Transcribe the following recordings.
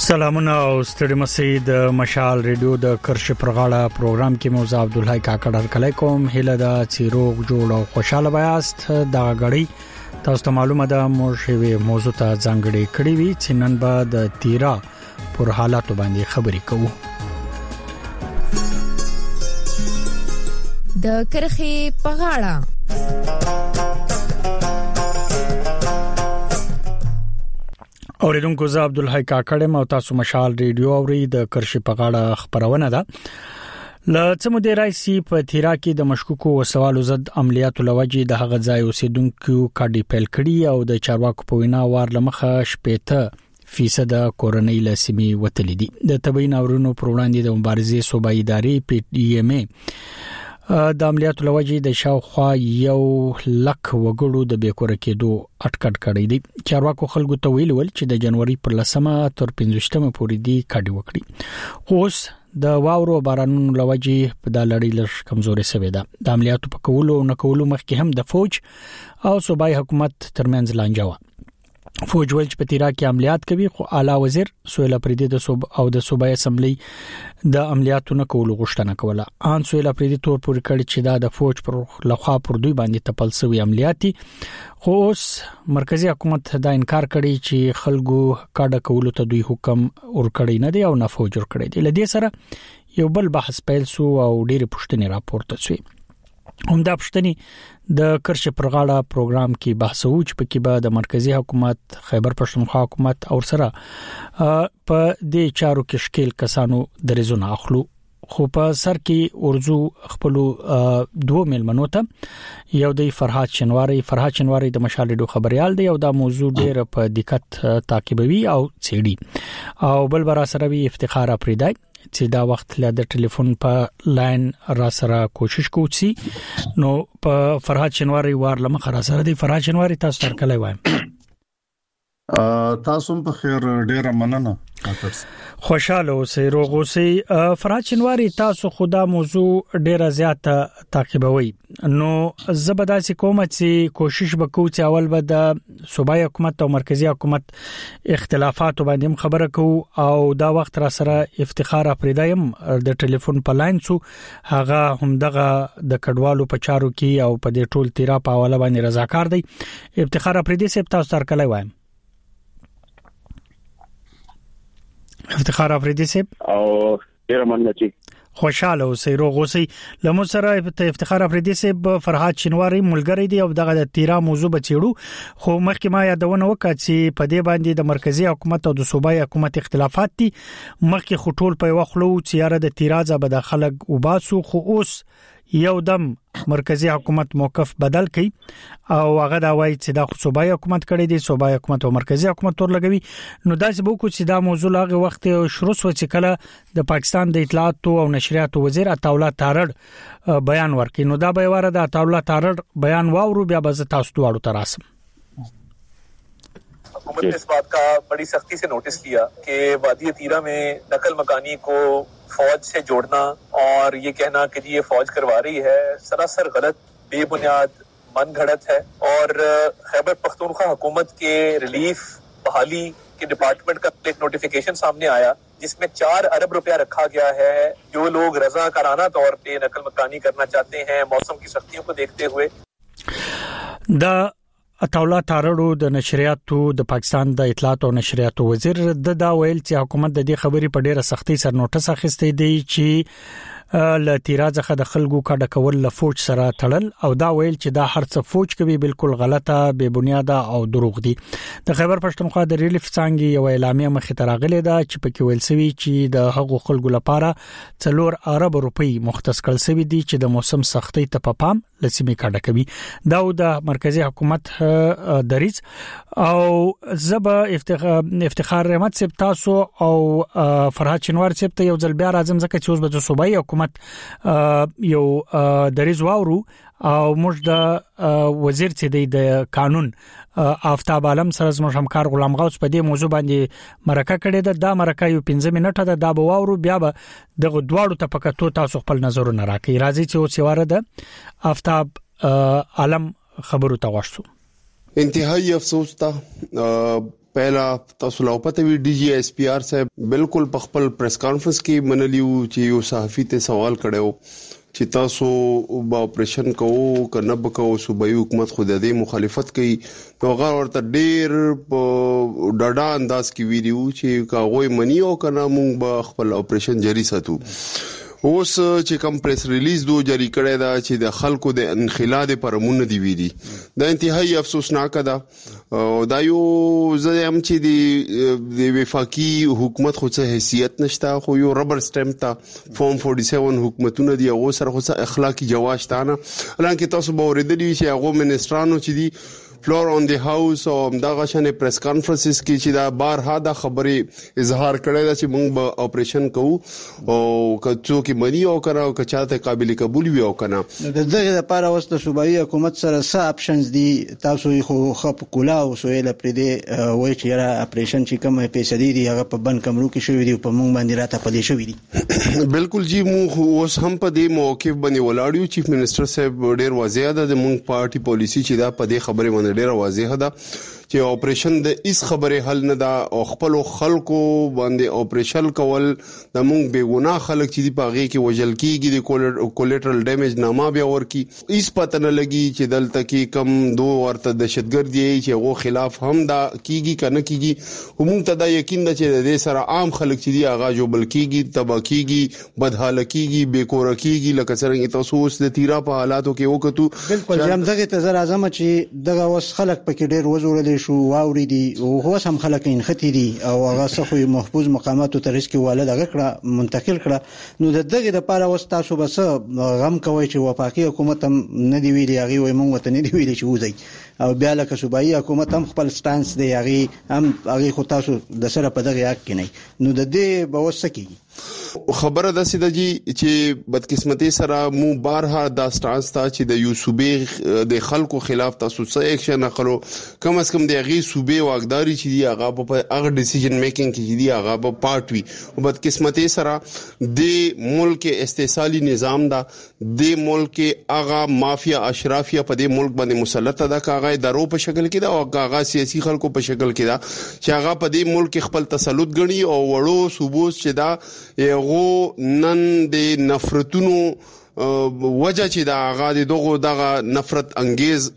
سلامونه او ستړي مسئ د مشال ریډیو د کرش پرغاړه پروګرام کې موزه عبد الله کاکړ کله کوم هله د چیروغ جوړ او خوشاله بیاست دا غړي تاسو ته معلومه ده موږ موضوع ته ځانګړي کړی وی چې نن به د تیرا پر حالاتو باندې خبرې کوو. د کرخي پغاړه اوریدونکو زه عبد الله کاکړ او تاسو مشال ریډیو اوري د کرشي پغاړه خبرونه ده. لڅمو د رئیسي په تیرا کې د مشکوکو وسوالو ضد عملیاتو لوجي د هغه ځای اوسیدونکو کاډي پیل کړي او د چارواکو په وینا وار لمخه 80% کورنۍ لسمي وتلې دي. د تبعین اورونو پر وړاندې د مبارزې صوبایي ادارې پی ډی ام ای د عملیاتو لوجي د شاوخوا 100,000 وګړو د بیکور کېدو اټکټ کړی دي. چارواکو خلکو ته ویل چې د جنوري پر 10 تر 15 پورې دی کاډي وکړي. اوس د واورو بارانونو لوجي په د لړۍ لږ کمزوري شوې ده. د عملیاتو په کولو او نکولو مخکې هم د فوج او صوبایي حکومت ترمنځ لانجه و. فوج ول چې په تیرا کې عملیات کوي خو اعلی وزیر سویل افریدي د صوب او د صوبایي اسمبلی د عملیاتو نه کولو غوښتنه کوله. ان سویل افریدي تور پورې کړی چې دا د فوج پر لخوا پر دوی باندې تپل شوی عملیاتي خو اوس مرکزی حکومت دا انکار کړی چې خلکو کاډه کولو ته دوی حکم ورکړی نه دی او نه فوج ورکړی دی. لدې سره یو بل بحث پیل سو او ډېر پوښتنې راپورته شوې. همدا پښتني د کرش پرغاړه پروګرام کې بحث وچ پکې به د مرکزی حکومت خیبر پښتونخوا حکومت او سره په دې چارو کې شکل کسانو درېزونه اخلو. خو په سر کې ورزو خپل دوه ملمنو ته یو د فرحات شنواری د مشال ریډیو خبريال دی او دا موضوع ډېر په دقت تعقیبوي او څېړي او بل بر سره وی افتخار افریدای چې دا وخت له د ټلیفون په لاین را سره کوشش کوي. نو په فرحات شنواری وار لمخ را سره دی. فرحات شنواری تاسو تر کله وایم تاسو په خیر ډیره مننه. خوشاله اوسئ روغ اوسئ. فرحات شنواری تاسو خدا موضوع ډیره زیاته تعقیبوي. نو زبرداسي کوم چې کوشش وکړو چې اول به د صوبایي حکومت او مرکزی حکومت اختلافات باندې خبره کوو او دا وخت را سره افتخار افریدایم د ټلیفون په لاین سو هغه همدغه د کډوالو په چارو کې او په دې ټول تیرا په حواله باندې رضاکار دی. افتخار افریدی سپ تاسو تر کله وایم افتخار افریدی سپ او ډیر مننه. خوشاله اوسئ روغ اوسئ. لمو سره افتخار افریدی سپ فرحات شنواری ملګری دی او دغه د تیرا موضوع بچیړو خو مخکې ما یادونه وکړه چې په دې باندې د مرکزی حکومت او د صوبایي حکومت اختلافات دي. مخکې خټول په وخلو چې یاره د تیرازه به د خلک وباسو خو اوس یو دم مرکزی حکومت موقف بدل کړي او هغه دا وایي چې د صوبایي حکومت کړي دي صوبایي حکومت او مرکزی حکومت تور لګوي. نو دا چې بوکو چې دا موضوع لاغه وخت شروع شو چې کله د پاکستان د اطلاعات او نشریات وزیر عطاالله تارړ بیان ورکړي. نو دا به واره د عطاالله تارړ بیان واورو بیا به تاسو دواړو تراسم. हुकूमत ने इस बात का बड़ी सख्ती से नोटिस किया कि वादी तीरा में नकल मकानी को फौज से जोड़ना और ये कहना कि ये फौज करवा रही है सरासर गलत बेबुनियाद मनगढ़ंत है. और खैबर पख्तूनख्वा हुकूमत के रिलीफ बहाली के डिपार्टमेंट का एक नोटिफिकेशन सामने आया जिसमें 4 अरब रुपया रखा गया है. जो लोग रज़ाकाराना तौर पे नकल मकानी करना चाहते हैं मौसम की सख्तियों को देखते हुए عطاالله تارړو د نشریاتو د پاکستان د اطلاعات او نشریاتو وزیر د دا ویل چې حکومت د دې خبرې په ډیره سختۍ سره نوټس اخیستې دی چې ل تیرازه د خلکو کډه کول له فوج سره تړل او دا ویل چې دا هر څه فوج کوي بالکل غلطه بے بنیاده او دروغ دي. د خیبر پښتونخوا د ریلیف څنګه یو اعلامیه مخې ته راغله ده چې پکې ویل سوي چې د هغو خلکو لپاره 4 ارب روپی مختص کړل سوي دي چې د موسم سختۍ ته پام لسمي کډه کوي. دا د مرکزی حکومت دریز او زبا افتخار رحمت سپ تاسو او فرحات شنوار سپ ته یو ځل بیا راځم ځکه چې اوس به صوبایي حکومت یو دریز واورو او موږ د وزیر چې د قانون آفتاب عالم سره زموږ همکار غلام غوث په دې موضوع باندې مرکه کړې ده. دا مرکه یو 15 منټه ده. دا به واورو بیا به دغه دواړو ته پکاتو تاسو خپل نظرونه راکړئ. راځي چې اوس یواره ده آفتاب عالم خبرو ته واشو. انتهایی افسوس ته پہلا تاسو لا پته وی ډي جی اس پی آر صاحب بالکل په خپل پریس کانفرنس کې منلیو چې یو صحافي ته سوال کړو چې تاسو با اپریشن کوو کنه بکاو صوبایي حکومت خو د دې مخالفت کوي نو هغه ورته ډېر په ډاډا انداز کې ویډیو چې کاغوي منی او کنه مونږ به خپل اپریشن جاری ساتو اوس چې کوم پریس ریلیز دو جاری کړی دا چې د خلکو د انخلاد پر مون دی ویدي دا انتهایی افسوسناک ده او دا یو زم چې د وفاقي حکومت خو څه حیثیت نشته خو یو ربر سټمپ تا فورم 47 حکومتونه دی او سره خو اخلاقی جواز تانه الانکه تاسو به اوریدلی چې هغه منسټرانو چې دی فلور اون دی هاوس او دغه شنه پریس کانفرنسز کې چې دا بارها دا خبره اظهار کړی دا چې موږ به اپریشن کوو او کڅو کې منی او کړه او کچاته قابل قبول وي او کنه دغه لپاره واست صوبایي حکومت سره څه اپشنز دي تاسو خو خپ کولا او سویل پرې دی وای چې را اپریشن چې کومه پیسې دي هغه په بن کمرو کې شوې دي په موږ باندې راته پدې شوې دي بالکل جی موږ اوس هم په دې موقف باندې ولاړیو چیف منسٹر صاحب ډېر واضح ده د موږ پارټي پالیسی چې دا په دې خبره باندې ډېر واضح ده چې اپریشن د اس خبره حل نه دا او خپل خلکو باندې اپریشن کول د مونږ بے ګناه خلک چې دی پاغي کې وجل کیږي د کولیټرل ډیمیج نامه بیا ورکی اس پته نه لګي چې دلته کې کم دو ورته دهشتګرد دی چې غو خلاف هم دا کیږي کنه کیږي همون ته دا یقین ده چې د سره عام خلک چې دی اغا جو بل کیږي تبا کیږي بدحال کیږي بے کور کیږي لکه څنګه تاسو اوس د تیرا په حالاتو کې وکړو بالکل هم دغه ته زر اعظم چې دغه وس خلک پکې ډېر وزورل شو واوري دي او هو سم خلک ان ختی دي او هغه څخه محفوظ مقامات ته رسکي والد هغه کړه منتقل کړه نو دغه لپاره وستاسو بس غم کوي چې وفاقي حکومت هم نه دی ویلي هغه وي مونږ ته نه دی ویلي چې وځي او بیا لکه صوبایي حکومت هم خپل سټانس دی هغه خو تاسو د سره په دغه حق کې نه نو د دې به وسکی خبره د سیده جی چې بدقسمتي سره مو بارها دا سټانس تا چې د یوسوبې د خلکو خلاف تاسو څه اکشن اخلو کم از کم د غي صوبې واغداري چې دی هغه په هغه ډیسیژن میکینګ کې دی هغه په پارت وي او بدقسمتي سره د ملک استثالي نظام دا د ملک هغه مافیا اشرافیا په د ملک باندې مسلط ده کاغه درو په شکل کې دا او کاغه سیاسي خلکو په شکل کې دا چې هغه په د ملک خپل تسلط غني او وړو صوبوس چې دا غو نن د نفرتونو وجه چې دا غا دغه نفرت انگیز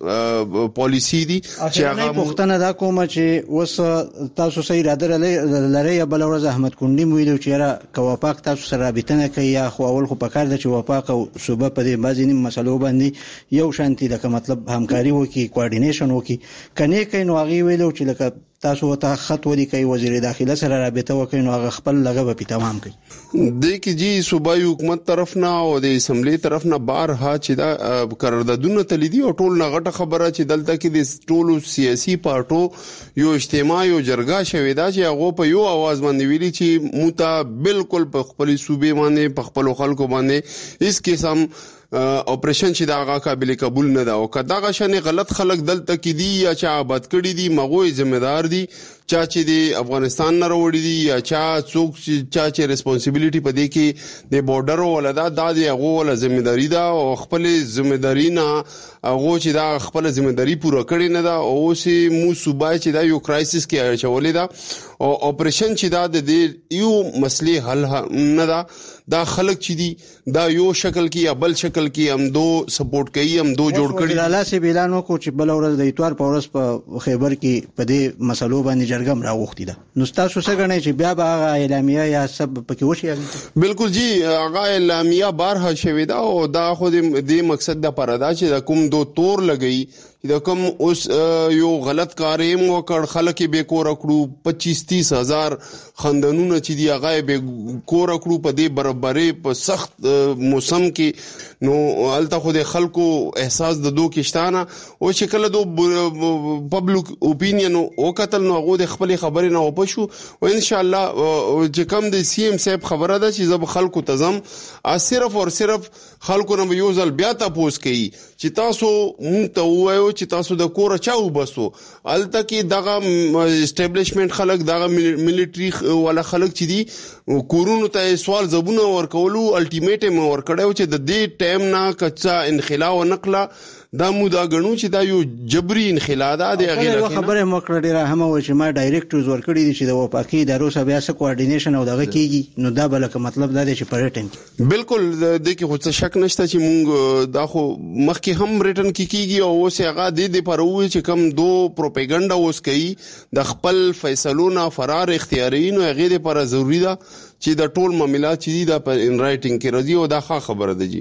پالیسی دي چې هغه پښتنه دا کومه چې وس تاسو صحیح اراده لري یا بل ورځ احمد کونډي ویلو چې را کوپاک تاسو سره رابطه کوي یا خو اول خو پکار د چې وپاک او صوبه په دې بازي نیم مسلو باندې یو شانتي د مطلب همکاري وکي کوارډینیشن وکي کنه کین واغي ویلو چې لکه تاسو ته خط ولیکي وزیر داخله سره رابطه وکړي نو هغه خپل لغه په تمام کوي د کې جی صوبایي حکومت طرف نه او د اسمبلی طرف نه بارها چې دا قراردادونه تلیدي او ټول نغټه خبره چې دلته کې د ټولو سیاسي پارټو یو اجتماع یو جرګه شوې دا چې هغه په یو आवाज باندې ویلي چې موته بالکل په خپل صوبې باندې په خپل خلکو باندې اس قسم اپریشن چې دا هغه قابل قبول نه ده او کدا غشنه غلط خلک دلته کې دي یا چې آباد کړي دي مغوي ذمہ دار دي چا چې د افغانستان نه وروړي دي یا چا څوک چې ریسپانسیبিলিټي پدې کې د بورډر ولدا د هغه ول ذمہ داری ده او خپل ذمہ داری نه هغه چې دا خپل ذمہ داری پوره کړی نه ده او سي مو صوبای چې دا یو کرایسس کې اچولې ده او اپریشن چې دا د یو مسلې حل نه ده دا خلک چې دي دا یو شکل کې یا بل شکل کې هم دو سپورټ کوي هم دو جوړ کړي لاله سي اعلان وکړو چې بل ورځ د اتوار په ورځ په خیبر کې په دې مسلو باندې جرګم راوختي ده نو تاسو څه غنئ چې بیا به اعلامیه یا سب پکې وشي بالکل جی هغه اعلامیه بارها شوی دا او دا خو د مقصد د پردا چې کوم دو تور لګي دا کوم اوس یو غلط کاریم وکړ خلک به کور کړو 25-30 هزار خندانونه چې دی هغه به کور کړو په دې برابرې په سخت موسم کې نو الته خو د خلکو احساس د دوه کشتانه او شکل دو پبلک اپینین او قتل نو هغه د خپل خبرې نه وپښو او ان شاء الله چې کوم د سی ام صاحب خبره ده چې زب خلکو تزم صرف او صرف خلکو نه یو ځل بیا تاسو کوي چې تاسو مونږ ته وایو کړو چې تاسو د کور چاو بسو الته کې دغه اسټابلیشمنت خلک دغه ملټری ولا خلک چې دي کورونو ته سوال زبونه ورکولو الټیمیټم ورکړو چې د دې ټایم نه کچا انخلا او نقلا دا مودا غنو چې دا یو جبري انخلا ده د غیر خبره مکړه ډیره هم و چې ما ډایریکټرز ورکړي دي چې د وپاکي د روسا بیا سره کوارډینیشن او دغه کیږي نو دا بلکې مطلب دا دی چې پریټن بالکل د کې خو څه شک نشته چې مونږ دا خو مخکې هم ریټن کیږي او اوس هغه د پر وې چې کم دو پروپاګاندا اوس کوي د خپل فیصلونه فرار اختیارین او غیر پر ضروری ده چې د ټول معاملات چې دا په ان رائټینګ کې راځي او دا ښه خبره ده جی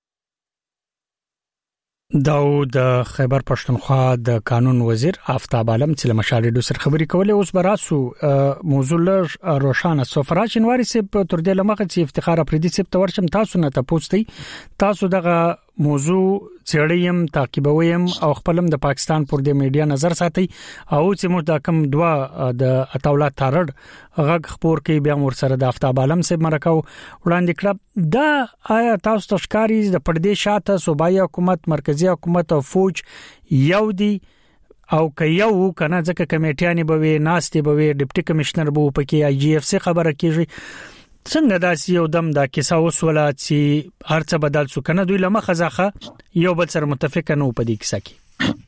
داود خیبر پښتونخوا د قانون وزیر آفتاب عالم چې مشال ریډیو سره خبري کولې اوس براسو موضوع له روشانه سفرا شنواري سپ تر دې لمخه چې افتخار افریدي سپ تورشم تاسو نه تاسو تاسو دغه موضوع چړیم تعقیبویم او خپلم د پاکستان پر د میډیا نظر ساتي او چې موږ د کم دوا د اتولات تارړ غږ خبر کې بیا ور سره د آفتاب عالم سپ مرکو وړاندې کړه دا آیا تاسو تشکاری د پردې شاته صوبایي حکومت مرکزی حکومت او فوج یو دی او که یو کنه ځکه کمیټیانی به وي ناستي به وي ډیپټي کمشنر به پکې آی جی اف سی خبره کیږي څنګه داسې یو دم دا کیسه وسوله چې هرڅه بدل شو کنه دوی لمخه ځخه یو بل سره متفق نه و په دې کیسه کې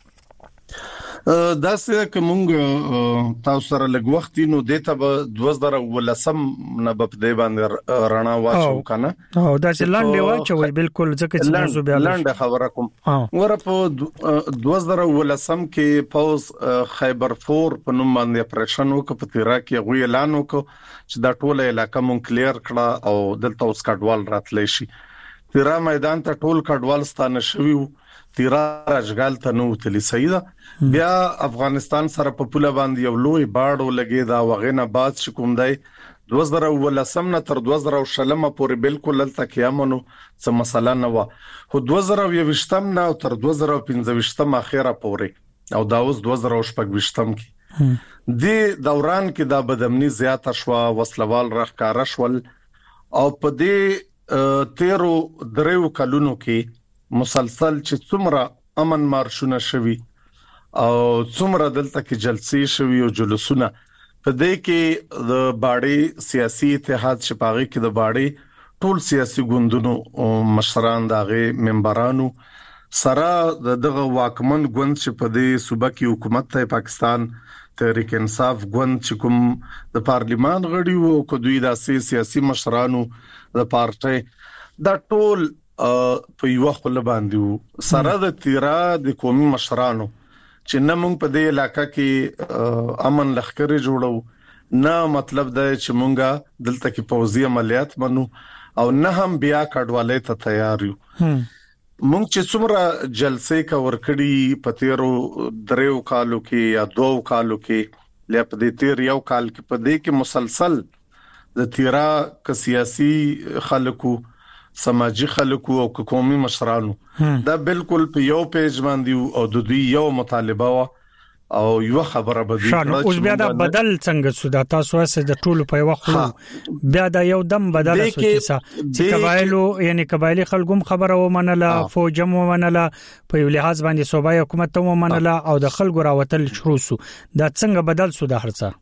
دا څه کومګ تاسو سره لګ وخت نو دته به 2010 نه په دې باندې رانا واچو کنه او دا چې لاندې واچوي بالکل ځکه چې موضوع بیا لاندې خبره کوم ور په 2010 کې پوز خیبر 4 په نوم باندې اپریشن وکړ په تیرا کې غوی اعلان وکړ چې دا ټوله علاقه مون کلیر کړه او دلته اوس کډوال راتلې شي تیرا میدان ته ټول کډوال ستانه شوی تیرا راجګال ته نو تلی سیدا بیا افغانستان سره په پوله باندې یو لوی باړو لګي دا وغینه بعد شکوم دی 2010 نه تر 2020 پورې بالکل لته کیامنو څه مسله نه و خو 2020 نه تر 2015 اخیره پورې او دا اوس 2016 کې دی دوران کې دا بدامنی زیاته شو وسلوال راخکاره شول او په دې تیرو دریو کلونو کې مسلسل چې څومره امن مارشونه شوي او څومره دلته کې جلسې شوي او جلوسونه په دې کې د باړي سیاسي اتحاد شپاغي کې د باړي ټول سیاسي ګوندونو مشران دغه ممبرانو سره دغه واکمن ګوند چې په دې صوبه کې حکومت ته پاکستان تحریک انصاف ګوند چې کوم د پارلیمان غړي وو کو دوی د سیاسي مشرانو د پارټي دا ټول په یو خپل باندې سره د تیرا د قومي مشرانو چې نه مونږ په دې علاقې کې امن لخرې جوړو نه مطلب دا چې مونږه دلته کې پوځي عملیات منو او نه هم بیا کډوالۍ ته تیار یو مونږ چې څومره جلسې کا ورکړي په تیرو دریو کالو کې یا دوو کالو کې لیا په دې تیر یو کال کې په دې کې مسلسل د تیرا ک سیاسي خلکو سماجی خلکو او قومي مشرانو دا بالکل په یو پیج باندې او د دوی یو مطالبه او یو خبره بدی کړه اوس بیا دا بدل څنګه سودا تاسو اسه د ټولو په وخت بیا دا یو دم بدل شو کیسه چې قبایلو یعنی قبایلی خلګوم خبره ومنله فوجم ومنله په یو لحاظ باندې صوبایي حکومت ومنله او د خلګو راوتل شروع سو دا څنګه بدل سو د هرڅه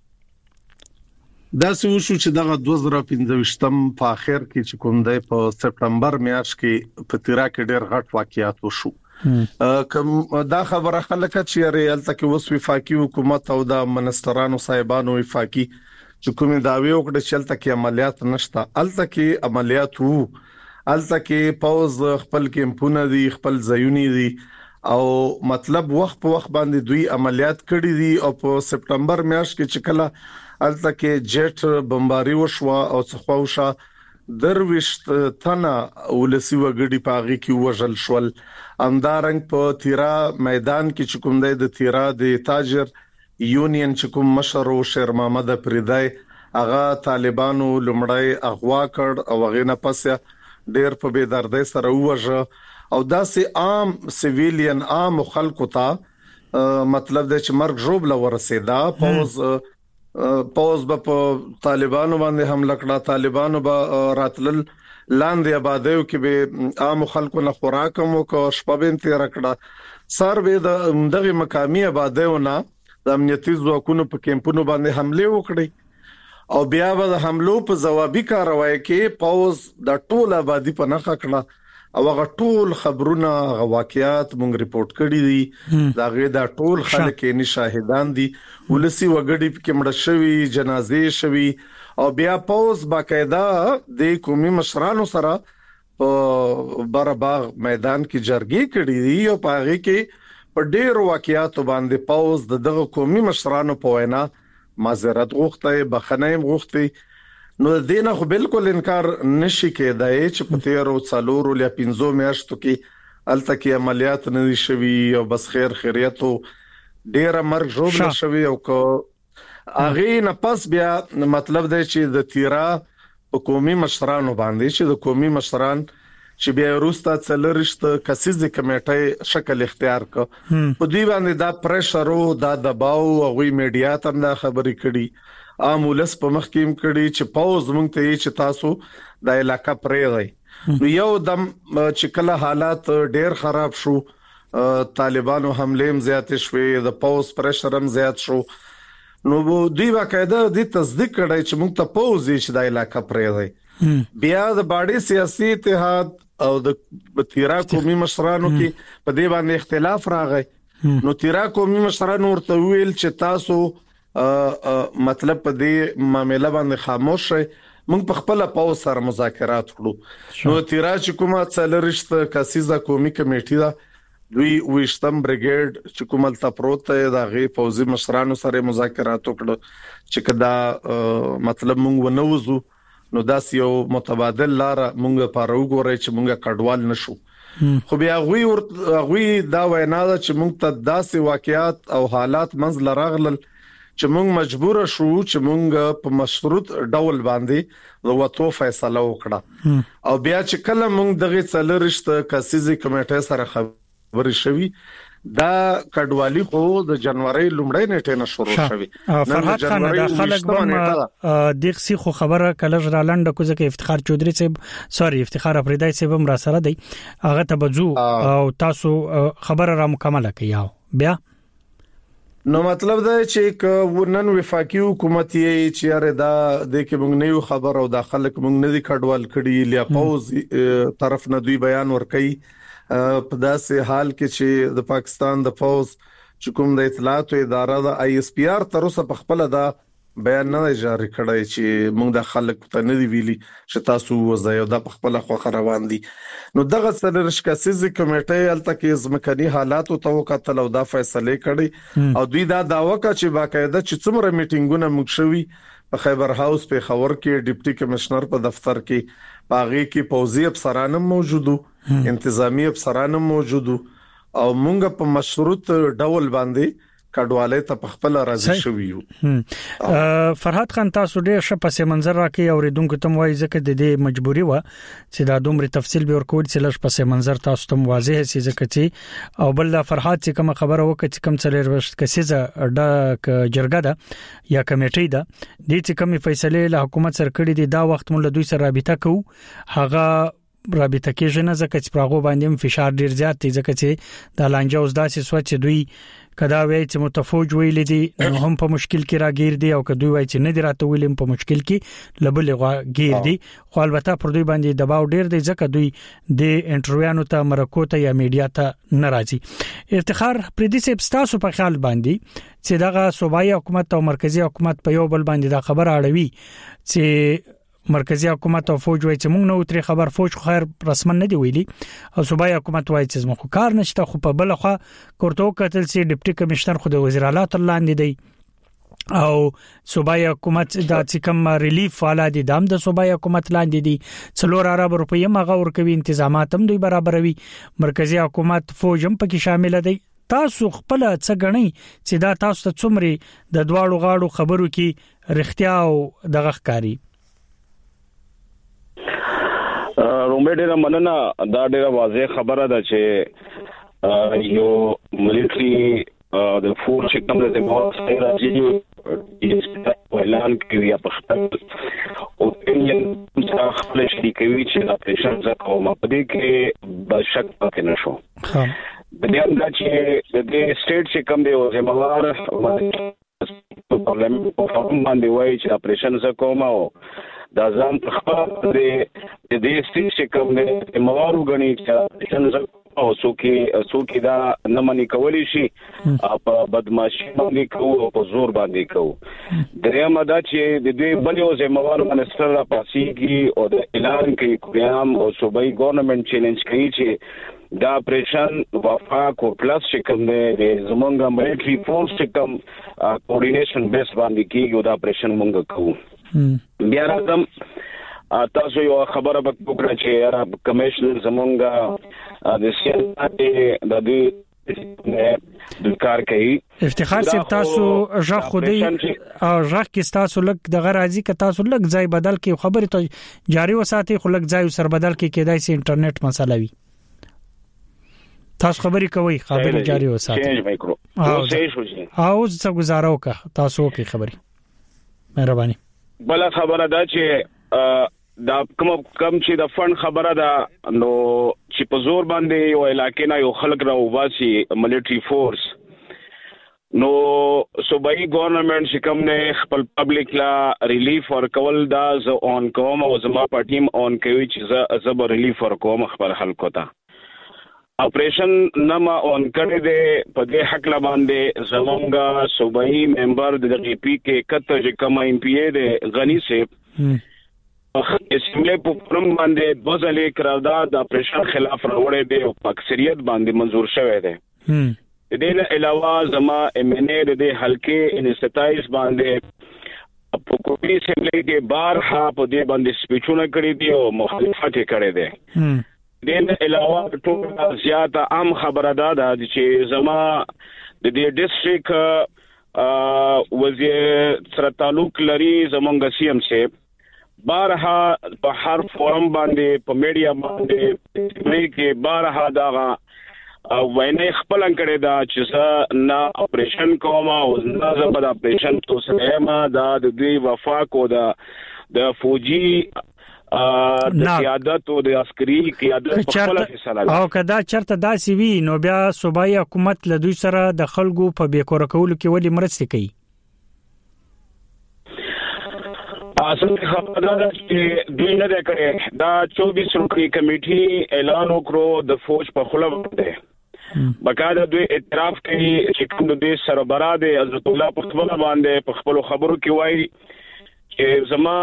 دا څه وشو چې دغه 2015 په اخر کې چې کوم دی په سپټمبر میاشت کې په تیرا کې ډېر غټ واقعیات وشو کوم دا خبره خلک چې ریال تک وفاقي حکومت او د منسترانو صاحبانو وفاقي چې کوم داوی وکړي چې الته کې عملیات نشته الته کې عملیات وو الته کې پوز خپل کمپونه دي خپل ځایونی دي او مطلب وخت په وخت باندې دوی عملیات کړي دي او په سپټمبر میاشت کې چې کله الته کې جټ بمباري وشو او څخوښه درويشت تنه ولسی وګړي پاغي کې وژل شول اندارنګ په تیرا میدان کې چې کوم د تیرا د تاجر یونین چې کوم مشر او شیر محمد پریدای هغه طالبانو لمړی اغوا کړ او غینه پسه ډېر په بے دردۍ سره وژه او داسې عام سیویلین عام خلکو ته مطلب د چې مرګ جوړ لورسېدا پوز په طالبانو باندې حمله کړه طالبانو به راتلل لاندې آبادیو کې به عام خلکو نه خوراک مو کو شپه تیر کړه سر به د دغه مقامی آبادیو نه د امنیتي ځواکونو په کیمپونو باندې حمله وکړي او بیا به د حملو په جوابي کاروایی کې پاوز د ټول آبادی په نخښه کړه او هغه ټول خبرونه واقعیات مونږ ریپورت کړی دي دا غي دا ټول خلک یې شاهدان دي ولسی وګړي کې مړ شوی جنازې شوی او بیا پاوز باقاعده د قومي مشرانو سره په برابر میدان کې جرګې کړې دي او په هغه کې په ډېر واقعیات باندې پاوز دغه قومي مشرانو په وینا معذرت غوښته بخنه غوښته نو دینه خو بالکل انکار نشي کېدای چې په تیر او څلور یا 15 میاشتو کې الته کې عملیات نه شوي او بس خیر خیریت او ډېر مرګ جوړ شوی او کو اغه نه پس بیا مطلب دی چې د تیرا حکومي مشرانو باندې چې د قومي مشران چې بیا روستا څلرشت کسيزه کمیټه شکل اختیار ک په دې باندې دا پریشر او دا دباو او وی میډیا ته دا خبرې کړي امولس په مخکیم کړي چې پاوز مونږ ته چې تاسو د علاقې پرې دی نو یو دم چې کله حالات ډېر خراب شو طالبانو حمله هم زیات شوې د پاوز پریشر هم زیات شو نو دوی واقعده د تصدیق کړي چې مونږ ته پاوز چې د علاقې پرې دی بیا د باډي سیاسي اتحاد او د تیرا قومي مشرانو کې په دې باندې اختلاف راغی نو تیرا قومي مشرانو ورته ویل چې تاسو مطلب په دې معاملې باندې خاموش شئ موږ په خپل پاو سره مذاکرات کړو نو تیرا چې کومه څلرشت کسيزه قومي کمیټه دا دوی وشتم بریګیډ چې کومل تا پروت دی دا غي فوزي مشرانو سره مذاکرات وکړو چې کدا مطلب موږ ونوزو نو داس یو متبادل لار موږ په راوګورې چې موږ کډوال نشو خو بیا غوي دا وینا ده چې موږ ته داسې واقعیات او حالات منځ لراغلل چې موږ مجبور شو چې موږ په مشروط ډول باندې د وټو فیصله وکړه او بیا چې کله موږ دغه څلرشت کسيزي کمیټه سره خبرې شوي دا کډوالي خو د جنوري لومړۍ نیټه نه شروع شوي فرحات خان د خلک بم دغسي خو خبره کله ژړالاند کو ځکه افتخار چودري صاحب افتخار افریدای صاحب هم را سره دی هغه ته بجو او تاسو خبره را مکمله کیاو بیا نو مطلب دا چې نن وفاقي حکومت یې چې یاره دا د کې موږ نه یو خبر او د خلک موږ نه دي کډوال کړي لیا پاوز طرف نه دوی بیان ورکړي په داسې حال کې چې د پاکستان د فوز چې کوم د اطلاعات اداره د آی اس پی آر تر اوسه په خپل دا بیان نه جاری کړی چې موږ د خلک ته نه دی ویلي چې تاسو وځي دا په خپل خو روان دي نو دغه سرشکاسيزي کمیټه الته کې ځمکني حالات او توقعات او دا فیصله کړي او دوی دا داوا کوي چې باقاعده چې څومره میټینګونه موږ شوي په خیبر هاوس په خبر کې ډیپټي کمشنر په دفتر کې باغې کې پوزي افسران موجودو انتظامی افسران موجودو او موږ په مشروط ډول باندې کډواله ته خپل راضي شوی یو فرحات خان تاسو ډېر ښه پس منظر راکې اوریدونکو ته وایي ځکه د دې مجبوري و چې دا دومره تفصیل به ورکول چې لږ پس منظر تاسو ته واضح سي ځکه چې او بل فرحات چې کوم خبره وکړي چې کوم څلور ورځ کسيزه د جرګه ده یا کمیټې ده د چې کوم فیصله له حکومت سره کړې دي دا وخت مول دوی سره رابطه کوو هغه رابطه کېږي نه ځکه چې پراغو باندې فشار ډیر زیات دی ځکه چې د لانجه اوس داسې سوچ دوی کدا وای چې متفوج ویل دي نو هم په مشکل کې راګیر دي او کدوې وای چې نه دی راته ویلم په مشکل کې لبل غیر دي خو البته پر دوی باندې دباو ډیر دی ځکه دوی د انټرویانو ته مرکو ته یا میډیا ته ناراضي افتخار پردي سپ تاسو په خیال باندې چې دغه صوبایي حکومت او مرکزی حکومت په یو بل باندې دا خبر اړوي چې مرکزی حکومت او فوج وایي چې موږ نو تر خبر فوج خیر رسمن نه دی ویلي او صوبایي حکومت وایي چې موږ کار نشته خو په بل خو کورتو کتل سي ډیپټي کمشنر خو د وزیر اعلی تر لاندې دی او صوبایي حکومت د چکم ریلیف والا دي دام د صوبایي حکومت لاندې دي څلور ارب روپۍ مغه ورکوي تنظیمات هم دوی برابروي مرکزی حکومت فوج هم پکې شامل دي تاسو خپل څه غنئ چې دا تاسو ته څومره د دواړو غاړو خبرو کې رښتیا او دغه ښکاری رومبه ډیره مننه دا ډیره واضح خبره ده چې یو ملټری د فور چې کوم د موږ سره راځي اعلان کوي په خپل او اپینین خپل شریکوي چې اپریشن زکه ما په دې کې بشک پکې نشو د دې انداز چې د سټیټ چې کوم دی او زموږ پرابلم باندې وایي چې اپریشن زکه ما دا ځان خپل د دې سټیټ چې کوم دی موارو غني چې اپریشن زکه او څوک دا نه منې کولی شي په بدمعشي باندې کوو او په زور باندې کوو درېمه دا چې د دې بل یو ذمہوار منسټر را پاسيږي او د اعلان کوي قیام او صوبایي ګورنمنت چیلنج کوي چې دا اپریشن وفاق او پلس چې کوم دی زمونږ ملټري فورس چې کوم کوارډینیشن بیس باندې کیږي او دا اپریشن مونږ کوو بیا راځم تاسو یو خبره وکړه چې کمشنر زمونږ د سیاست د دې د کار کوي افتخار صاحب تاسو ژغ خودي او ژغ کې تاسو لک دغه راځي ک تاسو لک ځای بدل کې خبره ته جاری وساتي خو لک ځای سر بدل کې کېدای سي انټرنیټ مسله وي تاسو خبري کوي خبري جاری وساتي چینج میکرو او صحیح شو شي او څه گزارو کا تاسو کې خبري مهرباني بل خبره دا چې دا کوم چې د فند خبره ده نو چې په زور باندې یو علاقې نه یو خلک را وباسي ملټري فورس نو صوبایي ګورنمنت چې کوم نه خپل پبلک لا ریلیف ورکول دا ز اون کوم او زما په ټیم اون کوي چې زب ریلیف ورکوم خپل خلکو ته اپریشن نما اون کړی دی په دې حق لا باندې زمونږ صوبایي ممبر د جی پی کې کته چې کوم ایم پی ای دی غنی صاحب اسمبلی په پرم باندې بوزلې قرارداد د اپریشن خلاف راوړې دی او په اکثریت باندې منزور شوی دی د دې علاوه زما ام ان ای د حلقې انستایز باندې په کوټي اسمبلی کې بارها په دې باندې سپیچونه کړې دي او مخالفت کړې دي د دې علاوه ټول زیاته عام خبره ده چې زما د دې ډیسټریکټ وزیر سره تعلق لري زمونږ سی ام سی بارها په هر فورم باندې په میډیا باندې کې بارها دا وینې خپل کړي دا چې نه اپریشن کوم او نه زبر اپریشن تو سره دا د دوی وفاق او د فوجي د قیادت او د عسکري قیادت په خپل حصہ او کدا چرته داسي وی نو بیا صوبایي حکومت له دوی سره د خلکو په بیکور کولو کې ولې مرسته کوي اصل خبره ده چې دوی نه کړي دا 24 رکنی کمیټي اعلان وکړو د فوج په خله باندې بقاعده دوی اعتراف کوي چې کوم دوی سربرا دي حضرت الله په خبره باندې په خپل خبرو کې وایي چې زما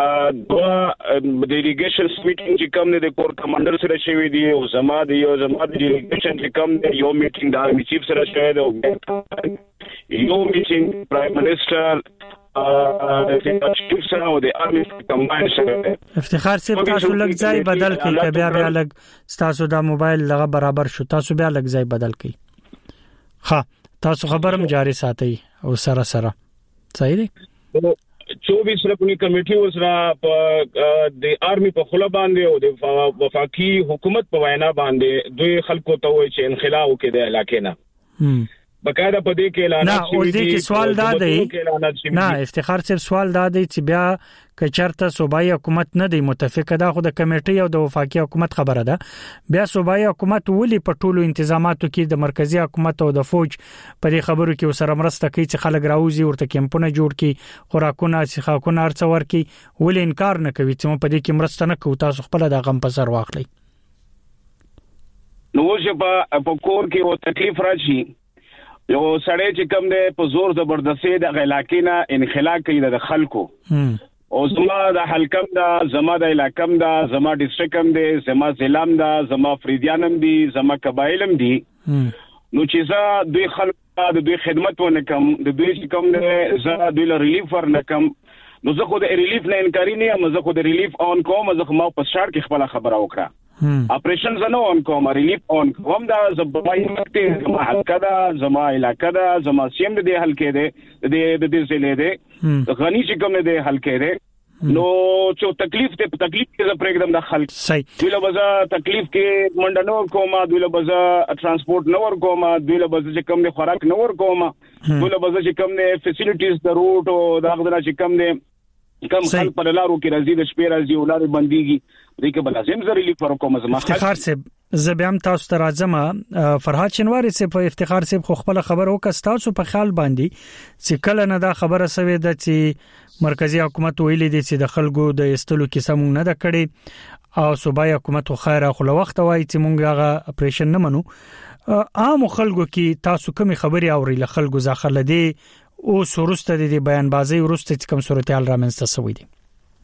د ډیلیګیشن میټینګ چې کوم د کور کمانډر سره شوی دی او زما د ډیلیګیشن چې کوم د یو میټینګ د آرمي چیف سره شوی دی یو میټینګ پرایم منسٹر افتخار صاحب تاسو لږ ځای بدل کړئ بیا لږ تاسو دا موبایل لغه برابر شو تاسو بیا لږ ځای بدل کړئ ها تاسو خبرم جاری ساتئ او سره صحیح دی 24 رکنی کمیټي وسره په د آرمي په خله باندې او د وفاقي حکومت په وینا باندې دوی خلکو ته وایي چې انخلاء وکړي د علاقې نه بقاعده په دې کې اعلانات شوي دي نه سوال دا دی نه افتخار صاحب سوال دا دی چې بیا کچرته صوبایي حکومت نه دی متفق ده خو د کمیټي او د وفاقي حکومت خبره ده بیا صوبایي حکومت ولي په ټولو انتظاماتو کې د مرکزی حکومت او د فوج په دې خبرو کې سره مرسته کوي چې خلک راوځي ورته کیمپونه جوړ کړي خوراکونه څخه ارڅور کړي ولې انکار نه کوي چې په دې کې مرسته نه کوي تاسو خپل د غم په سر واخلئ نو چې په کور کې او تکلیف راشي یو سړی چې کوم دی په زور زبردستي د علاقې نه انخلاء کوي د خلکو او زما د حلقم دا زما د علاقم دا زما ډیسټریکټم دی زما ضلعم دا زما فریدیانم دی زما قبایلم دی نو چې زه دوی خلک د دوی خدمت ونکم د دوی چې کوم دی زه دوی له ریلیف ورنکم نو زه خو د ریلیف نه انکاری نه یم زه خو د ریلیف اون کوم زه ما په شار کې خپل خبره وکړه اپریشن زنه اون کوم ریلیف اون کوم دا زبای مکته زما حلقه دا زما علاقه دا زما سیم د حلقې د دې ضلع دی غنی چې کوم د حلقې دی نو چې تکلیف کې ز پرېږدم د خلک دوی له بزا تکلیف کې منډه نور کومه دوی له بزا ترانسپورت نور کومه دوی له بزا چې کوم د خوراک نور کومه دوی له بزا چې کوم د فیسیلیټیز د روټ او د غدنا چې کوم د کم خلک په لارو کې راځي د شپې راځي او لارې بنديږي دغه بل لازم زری لیکو کوم زما افتخار صاحب زبيام تاسو ته راځم فرحات شنواری صاحب په افتخار صاحب خو خپل خبر وکړ تاسو په خیال باندې چې کله نه دا خبره سوي د چې مرکزی حکومت ویلي دي چې د خلکو د استلو کې سمون نه د کړي او صوبای حکومت خو خو له وخت وای چې مونږ هغه اپریشن نه منو عام خلکو کې تاسو کوم خبري اوري له خلکو ځخه لدی او سورسته دي بیان بازي ورسته کوم صورتحال رامنځته شوې دي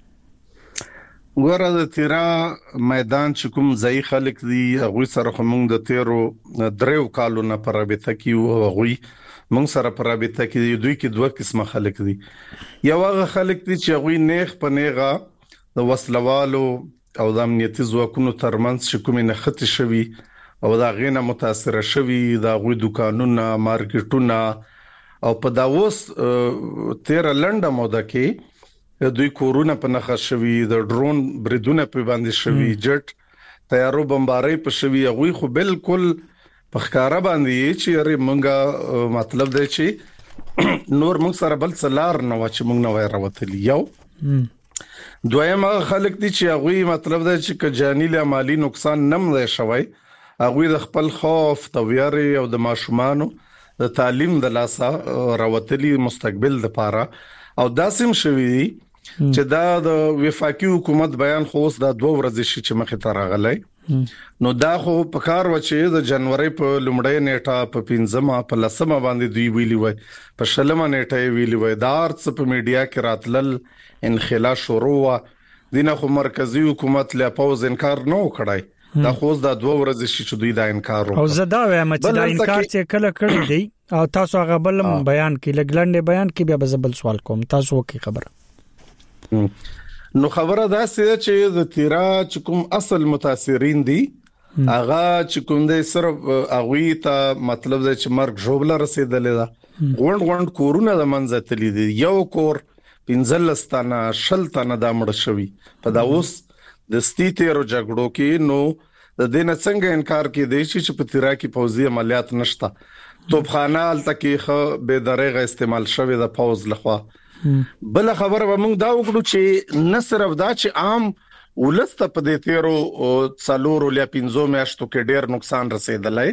ګوره د تیرا میدان چې کوم ځای خلک دي هغه سره موږ د تیرو دریو کالو نه پر رابطه کیو هغه موږ سره پر رابطه کې دوی کې دوه قسمه خلک دي یو هغه خلک دي چې هغه نیغ په نیغه د وسلوالو او د امنیتي ځواکونو ترمنځ چې کوم نه خط شوي او دا غینه متاثر شوي دا غوي دکانونه مارکیټونه او په داوس تیر لنډه موده کې دوی کورونه په نخښ شوي د ډرون بریدونه په باندې شوي جټ تیارو بمباري په شوي غوي خو بالکل په ښکارا باندې چې ری مونږه مطلب دی چې نور موږ سره بل څلار نه و چې موږ نه وای راوتلی یو دویمه خلک دي چې هغه مطلب دی چې کجانی له مالی نقصان نم دی شوی هغه د خپل خوف تویاري او د ماشومانو د تعلیم د لاسه راوتلی مستقبل د پاره او داسم شوی چې دا د وفاقي حکومت بیان خو اوس د 2 ورځې شي چې مخه تر غلای نو دا خو په کار و چې د جنوري په لومړۍ نیټه په 15 په لسمه باندې دوی ویلي وای په شلمه نیټه ویلي وای دا ارڅ په میډیا کې راتلل انخلا شروع دینه خو مرکزی حکومت له پوز انکار نه وکړای دا خو د 2 ورځې شي چې دوی دا انکار وکړ او زدا وایم چې دا انکار چې کله کړی دی او تاسو هغه بل بیان کې لګلنډ بیان کې بیا بزبل سوال کوم تاسو کې خبره نو خبره دا چې د تیرا چې کوم اصل متاثرین دي هغه چې کوم دې صرف هغه ته مطلب دی چې مرګ جوړل رسیدلې ده غوند کورونه د منځ تللی دي یو کور 15 تنه شل تنه د مړ شوی په دا اوس د ستیتیرو جګړو کې نو د دینه څنګه انکار کې دی چې په تیرا کې پوځي عملیات نشته توپخانه التکه خو به درغه استعمال شوی د پوز لخوا بل خبره موږ دا وکړو چې نه صرف دا چې عام ولست په دې تیرو څلورو لیا 15 میاشتو کې ډیر نقصان رسیدلای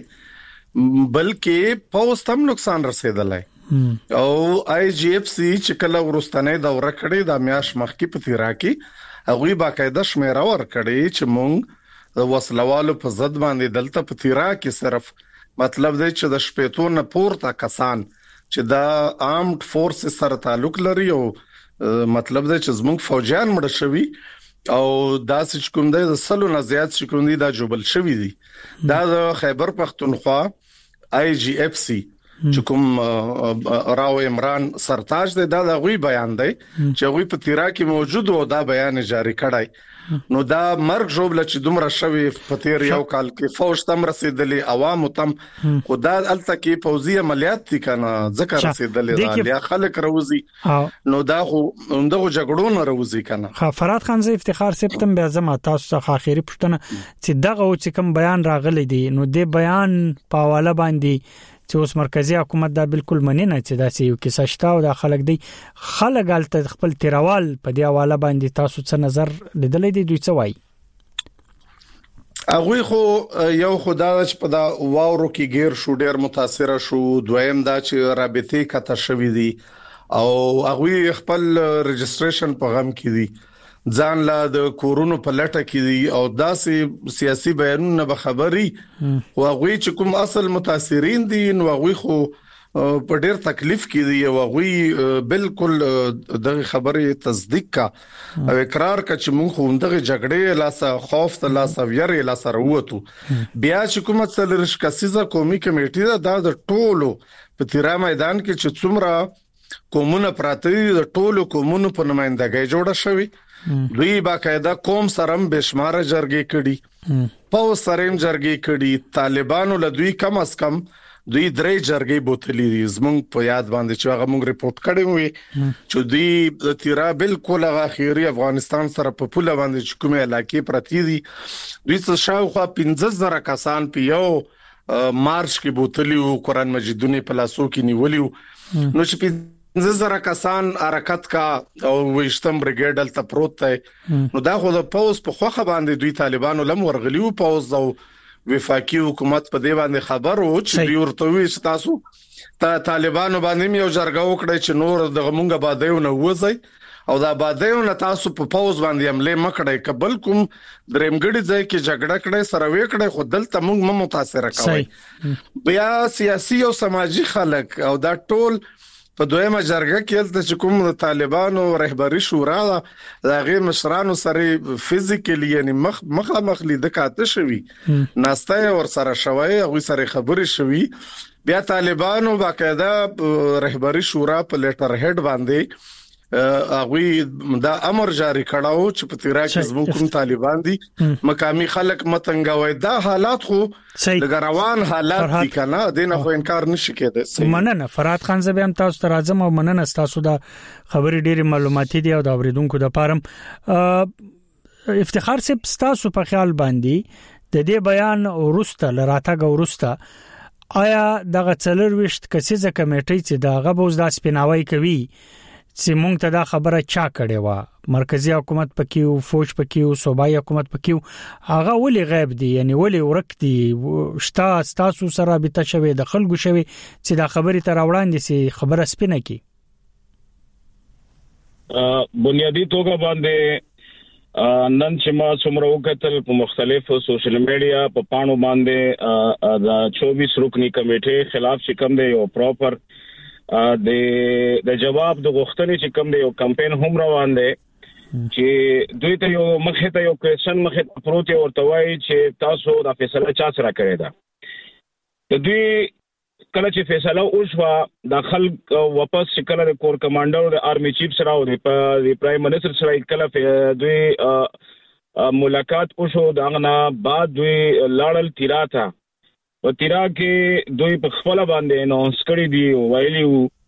بلکې پوز تم نقصان رسیدلای او آی جی اف سی چې کله ورستنې دوره کړې د میاش مخکې په تیرا کې هغه باقاعده شمیره ور کړې چې موږ وسلوالو په ضد باندې دلته په تیرا کې صرف مطلب دی چې د شپېتو نه پورته کسان چې دا آرمډ فورس سره تعلق لري او مطلب دی چې زموږ فوجیان مړ شوي او دا چې کوم دی د سلو نه زیات چې کوم دی دا جوبل شوي دي دا د خیبر پختونخوا آی جی اف سی چې کوم راو عمران سرتاج دی دا د غوي بیان دی چې غوي په تیرا کې موجود او دا بیان جاری کړای نو دا مرګ جوړل چې دومره شوی په تیر یو کال کې فوج تم رسیدلې عوام تم خدا الته کې فوزي عملیات دي کنه ذکر رسیدلې دا خلک روزي نو دا خو اندغه جګړو نه روزي کنه فرات خان زه افتخار سپتم بیا زما تاسو څخه اخیری پښتنه چې دغه چې کوم بیان راغلی دی نو د بیان په حواله باندې چې اوس مرکزی حکومت دا بالکل منی نه چې دا یو کیسه شته او دا خلک دی خلک الته خپل تیروال په دی حواله باندې تاسو څه نظر لیدلې دي دوی څه وایي هغه خو یو خدای چې په دا واورو کې غیر شو ډیر متاثر شو دویم دا چې رابطه کته شوې دي او هغه خپل رجستریشن په غم کې دي ځان لا د کورونو په لټه کې دي او داسې سیاسي بیانونه به خبري او هغه چې کوم اصل متاثرین دي نو هغه خو په ډېر تکلیف کې دي او هغه بالکل دغه خبره تصدیق کا او اقرار کا چې موږ هم دغه جګړې لاسه خوف ته لاسه ویری لاسه وروتو بیا چې کومه څلرش کسیزه قومي کمیټه دا د ټولو په تیرا میدان کې چې څومره قومونه پراته دي د ټولو قومونو په نمائندګۍ جوړه شوی دوی باقاعده قوم سرم بشماره جرګې کړي په سرم جرګې کړي طالبانو له دوی کم از کم دوی درې جرګې بوتلې دي زمونږ په یاد باندې چې هغه موږ ریپورت کړی وي چې دوی د تیرا بالکل هغه اخیری افغانستان سره په پوله باندې چې کومه علاقې پرتی دي دوی څه شاوخوا 15000 کسان په یو مارچ کې بوتلې او قران مجیدونه په لاسو کې نیولیو نو چې زره کسان حرکت کا او وشتم بریګیډل ته پروت دی نو دا خو د پوز په خوخه باندې دوی طالبانو لم ورغلیو پوز او وفاقي حکومت په دی باندې خبر او چې دوی ورته وی تاسو طالبانو باندې یو جرګه وکړي چې نور د غمونګه بادایونه وځي او دا بادایونه تاسو په پوز باندې عمله مکړی کبل کوم درېمګړي ځای کې جګړه کړي سره وکړي خو دلته موږ متاثر کوي بیا سیاسي او سماجی خلک او دا ټول په دویمه جرګه کې د کوم طالبانو رهبری شورا دا غیر مشرانو سره فزیکلی یعنی مخامخ لید کاته شوی ناسته ور سره شوی او سره خبرې شوی بیا طالبانو باقاعده رهبری شورا په لیټر هډ باندې هغه دا امر جاری کړهو چې په تیرا کې زموږ کوم طالبان دي مقامي خلک متنګوي دا حالات خو د ګروان حالات دي کنه دینه خو انکار نشي کېدای. مننه فرات خان زبې هم تاسو ته راځم او مننه تاسو دا خبري ډېری معلوماتي دي او دا اوریدونکو د پارم افتخار سپ تاسو په خیال باندې د دې بیان ورسته لراتګ ورسته آیا دغه څلرويشت کسيزه کمیټې چې دا غبوز د سپیناوي کوي چې مونږ ته دا خبره چا کړې و مرکزی حکومت پکې او فوج پکې او صوبایي حکومت پکې هغه ولي غیب دي یعنی ولي ورک دي شتا تاسو سره به تشوي د خلکو شوي چې دا خبره تر وړاندې سي خبره سپینه کی بنیادی توګه باندې نن چې ما څومره وکتل په مختلفو سوشل میډیا په پاڼو باندې دا 24 رکنی کمیټې خلاف چې کوم دی او پراپر د جواب د غوښتنې چې کوم دی یو کمپاین هم روان دی چې دوی ته یو مخه ته یو کوېشن مخه پروت ورته وایي چې تاسو دا فیصله چا سره کړی دا د دوی کله چې فیصله وشوه د خلک واپس کله د کور کمانډر د آرمي چیف سره او د پرایم منسٹر سره کله دوی ملاقات وشو دغه نه بعد دوی لاړل تیرا ته په تیرا کې دوی په خپل باندې نونس کړی دی ویلی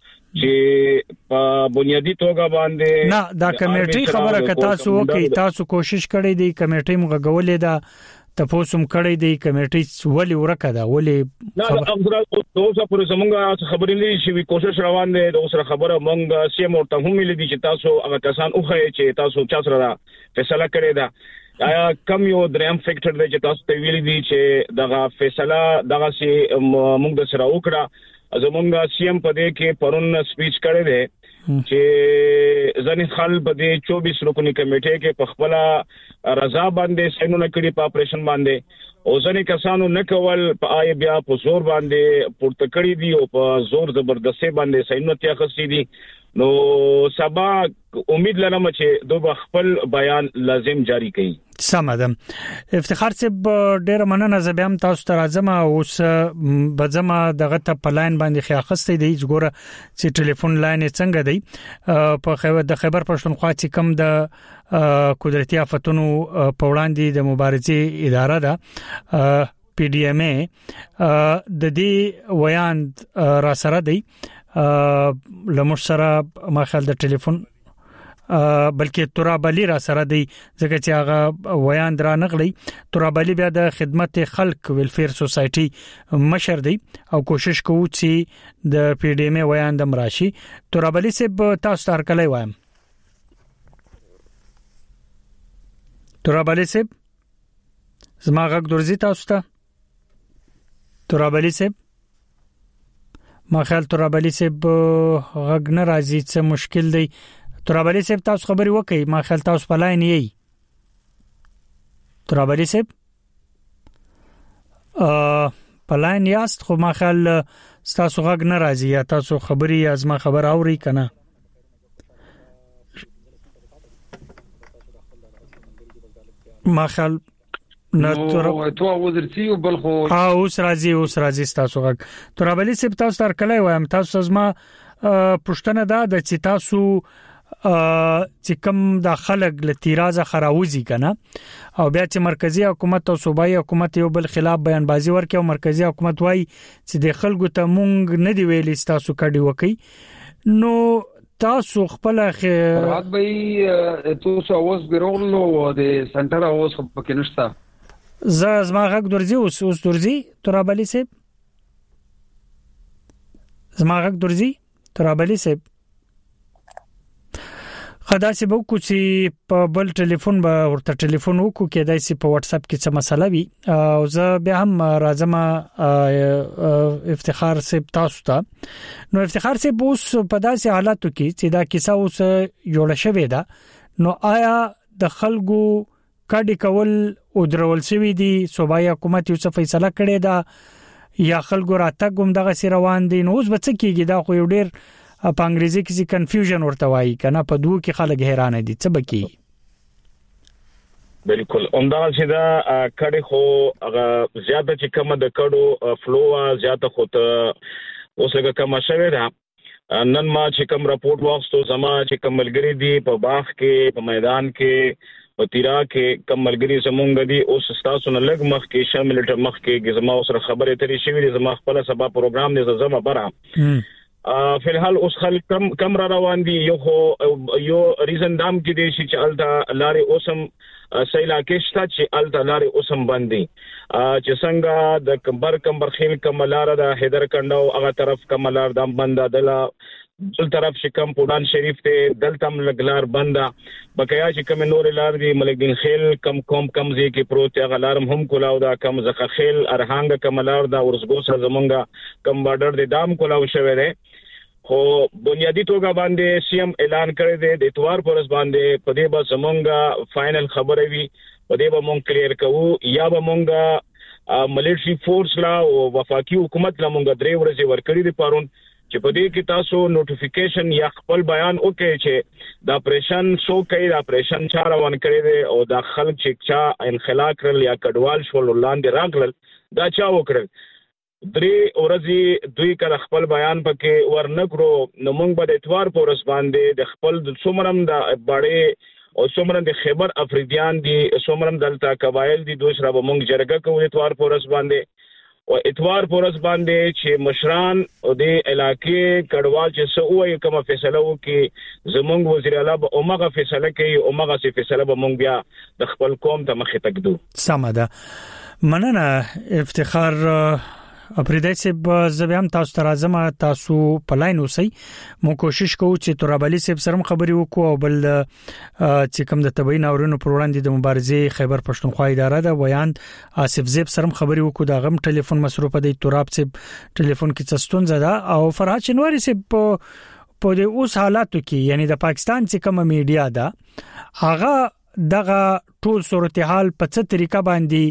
چې په بنیادی توګه باندې نه دا کمیټي خبره کتا سو کوي تاسو کوشش کړی دی کمیټي موږ غولې دا تاسو کړی دی کمیټي ولی ورکه دا ولی نه امزرا دوسه پر زمونږه خبرې لري چې کوشش روان دي د اوسره خبره مونږ سیم ورته هم لیدي چې تاسو هغه کسان اوخه چې تاسو چا سره فیصله کړی دا آیا کم یو دریم فیکټر دی چې تاسو ته ویلي دي چې دغه فیصله دغه سي موږ د سره وکړه زمونږ سیم په دې کې پرون سپیچ کړی دی چې ځنې خل په دې 24 رکنی کمیټې کې په خپل رضا باندې سینونه کړی په اپریشن باندې او ځنې کسانو نه کول په آی بیا په زور باندې پورته کړی دی او په زور زبردستي باندې سینونه تاخصي دي نو سبا امید لرم چې دوی خپل بیان لازم جاری کړي. سمدم افتخار صاحب ډیر مننه زبم تاسو ته راځم اوس بځم دغه ته پلاین باندې خیاخسته دی ګوره چې ټلیفون لاین څنګه دی په د خبر پښتونخوا چې کم د قدرتي آفتونو په وړاندې د مبارزې اداره ده پی ډی ام ای د دې ویاند را سره دی لمر سره ما خل د ټلیفون بلکې ترابلی را سره دی ځکه چې هغه ویان درا نغلی ترابلی بیا د خدمت خلق ویلفیر سوسایټي مشر دی او کوشش کوو چې د پی ډی ام ویان د مراشي ترابلی سه تاسو تر کله وایم ترابلی سه زما غږ درځي تاسو ته ترابلی سه ما خیال ترابلی سیب غږ نه راځي څه مشکل دی ترابلی سیب تاسو خبري وکي ما خیال تاسو په لاین یې ترابلی سیب په لاین یاست خو ما خیال تاسو غږ نه راځي یا تاسو خبري از ما خبر اوري کنه ما خیال نو تو وزرتي بل خو اوس راځي تاسو غږ ترابلی سپ تاسو تر کله وایم تاسو زما پښتنه دا د چې تاسو چې کوم د خلک له تیرازه خراوزی کنه او بیا چې مرکزی حکومت او صوبایي حکومت یو بل خلاف بیان بازی ورکي او مرکزی حکومت وای چې د خلکو ته مونږ نه دی ویلي تاسو کډی وکي نو تاسو خپل فرات به تاسو اوس ګرولو د سنټر اوس په نشتا زما غږ درځي اوس درځي ترابلی سیب زما غږ درځي ترابلی سیب خدا سي بو کوڅي په بل ټلیفون به ورته ټلیفون وکړو کې دای سي په واتس اپ کې څه مسله وي او زه بیا هم راځم افتخار سي تاسو ته نو افتخار سي بوس په داسې حالاتو کې چې دا کیسه اوس جوړه شوې ده نو آیا د خلکو کډی کول او درول شوی دي صوبایي حکومت یو څه فیصله کړې ده یا خلکو راتګوم دغه سی روان دي نو اوس به څه کیږي دا خو یو ډیر په انګریزي کې کنفیوژن ورته وایي کنه په دوه کې خلک حیران دي څه بکی بالکل همدا چې دا کډي خو هغه زیاته چې کومه د کډو فلو زیاته خو ته اوسګه کومه شوی ده نن ما چې کوم راپورټ واغستو زما چې کوملګری دي په باغ کې په میدان کې په تیرا کې کوملګری زمونږ دي اوس تاسو نه لګ مخ کې شامل مخ کې زما سره خبرې ترې شوې زما خپل سبا پروګرام نه زما برا فی الحال اوس خلک کم را روان دي یو ریزن دام کې دي چې الدا لارې اوسم سیلا کېشتا چې الدا لارې اوسم باندې چې څنګه د کمبر خیل کملار د حیدر کندو هغه طرف کملار دام بندا دلا بل طرف شکم پودان شریف ته دلتم لګلار بندا بقیا چې کم نور لار دی ملک دین خیل کم زی کې پروت غلارم هم کولاو دا کم زخه خیل ارهانګ کملار دا ورسګو سره زمونږه کم بارډر د دام کولاو شوی دی خو بنیادی توګه باندې سی ام اعلان کړی دی د اتوار پرز باندې په دې به زمونږه فائنل خبره وي په دې به مونږ کلیر کوو یا به مونږه ملیټری فورس لا او وفاقي حکومت لا مونږ درې ورځې ورکړي دي پرون چې په دې کې تاسو نوټیفیکیشن یا خپل بیان وکړي چې دا اپریشن شو کوي دا اپریشن چا روان کړی دی او دا خلک چې چا انخلا کړل یا کډوال شول لاندې راغلل دا چا وکړل درې ورځې دوی کله خپل بیان پکې ورنکړو نو موږ به د اتوار پورس باندې د خپل څومرم د باړې او څومره د خیبر افریدیان دي څومره دلته قبایل دي دوی سره به موږ جرګه کوو اتوار پورس باندې او اتوار پورس باندې چې مشران او د علاقې کډوال چې سو وي کوم فیصله وکي زمونږ وزیر اعلی به اومغه فیصله کوي اومغه سي فیصله به موږ بیا د خپل قوم ته مخې تکدو سمده مننه افتخار اپریدای سب زبیم تاسو ته راځم تاسو په لاین اوسئ مو کوشش کوو چې ترابلی سب سره خبري وکړو او بل چې کوم د تبعین اورونو پر وړاندې د مبارزې خیبر پښتونخوا اداره ده ویان آصف زیب سره خبري وکړو دا غم ټلیفون مصروف دی تراب سب ټلیفون کې څستون زده او فرحات شنواری سب په د اوس حالاتو کې یعنی د پاکستان چې کوم میډیا ده هغه دغه ټول صورتحال په څه طریقه باندې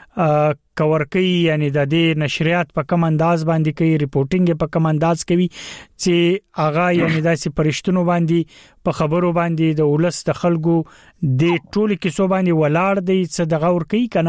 کور کوي یعنی د دې نشریات په کوم انداز باندې کوي ریپورتینګ په کوم انداز کوي چې هغه یعنی داسې پرشتونو باندې په خبرو باندې د ولس د خلکو د ټولو کیسو باندې ولاړ دی څه دغه ور کوي کنه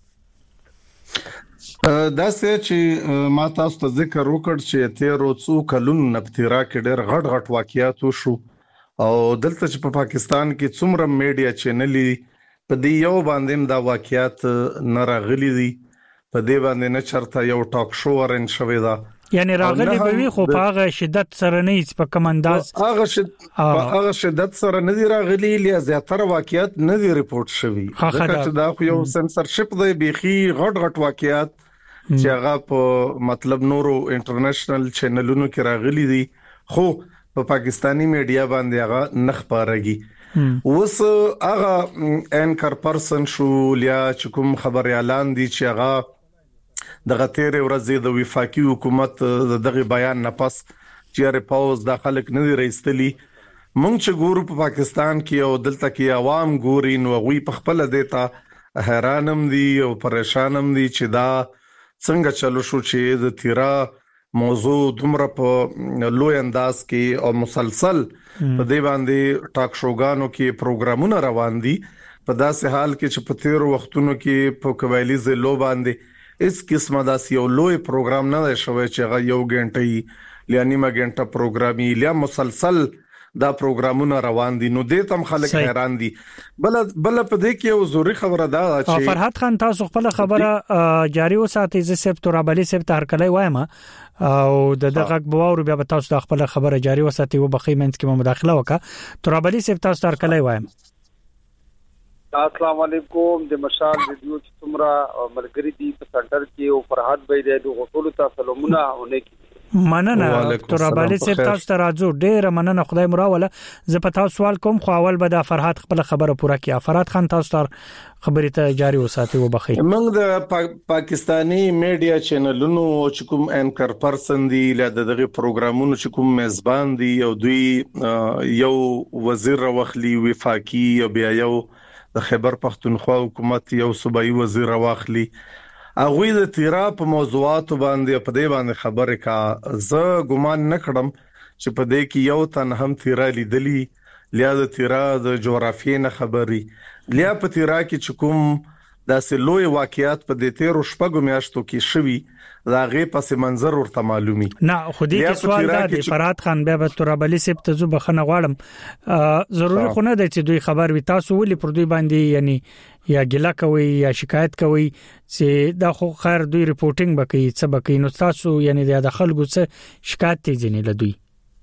دا چې ما تاسو ته ذکر وکړ چې 13 کلونو نپتیرا کې ډېر غټ واقعیات وشو او دلته چې په پاکستان کې څومره میډیا چینلې په دې یو باندې دا واقعیات نه راغلي دي په دې باندې نه چرته یو ټاک شو ورن شوی دا یعنی راغلي به وي خو په هغه شدت سره نه هیڅ په کوم انداز هغه شدت سره نه دی راغلي لیا زیاتره واقعیات نه دی ریپورت شوی ځکه چې دا خو یو سنسرشپ دی بيخي غټ واقعیات چې هغه په مطلب نورو انټرنیشنل چینلونو کې راغلي دي خو په پاکستانی میډیا باندې هغه نخ پارږي وس هغه انکر پرسن شو لیا چې کوم خبر اعلان دي چې هغه دغه 13 ورځې د وفاقي حکومت دغه بیان نه پس چې ریپاوز داخلك نه دی رئیستلی مونږ چې ګورو په پاکستان کې او دلته کې عوام ګوري نو غوي په خپل دیتا حیرانم دي او پریشانم دي چې دا څنګه چلو شو چې د تیرا موضوع دومره په لوی انداز کې او مسلسل په دې باندې ټاک شوګانو کې پروګرامونه روان دي په داسې حال کې چې په 13 وختونو کې په قبایلی ضلعو باندې اس قسمه داسې یو لوی پروګرام نه شوی چې هغه یو غنټه یا نیمه غنټه پروګرامي یا مسلسل دا پروګرامونه روان دي نو دې تم خلک حیران دي بل په دې کې یو ضروري خبره ده چې فرحت خان تاسو خپل خبره جاری وساتئ ز سپ ترابلی سپ تر کله وایم او دغه بوور بیا تاسو د خپل خبره جاری وساتئ او بخیمنت کې مداخله وکړه ترابلی سپ تاسو تر کله وایم السلام علیکم د مشال ویډیو چې تمرا ملګری دي په سنټر کې او فرحت بھائی د غوټولو تاسو سلامونه ونه کی مننه ډاکټر ابالي صاحب تاسو ته راځو ډېر مننه خدای مراوله زه په تاسو سوال کوم خو اول به د فرحات خپل خبره پوره کړي. فرحات خان تاسو ته خبرې ته جاری وساتي وبخي. موږ د پاکستانی میډیا چینلونو چې کوم انکر پرسن دي له دغه پروګرامونو چې کوم میزبان دي او دوی یو وزیر واخلي وفاقي او بیا یو د خیبر پختونخوا حکومت یو صوبایي وزیر واخلي اغوی د تیرا په موضوعات باندې په دې باندې خبره کا زه ګمان نکړم چې په دې کې یو تن هم تیرا لیدلی لیا د تیرا د جغرافیې نه خبري لیا په تیرا کې چې کوم داسې لوی واقعیات په دې تیر شپږو میاشتو کې شوي دا غي پس منظر ورته معلومي نه خو دې کې سوال دا دی فرحات خان بیا به تر ابالي سپ ته زو بخنه غواړم ضروري خو نه دی چې دوی خبر وي تاسو ولې پر دوی باندې یعنی یا ګیلا کوي یا شکایت کوي چې دا خو خیر دوی ریپورتینګ بکې څه بکې نو تاسو یعنی د خلکو څه شکایت ته ځنی لدوی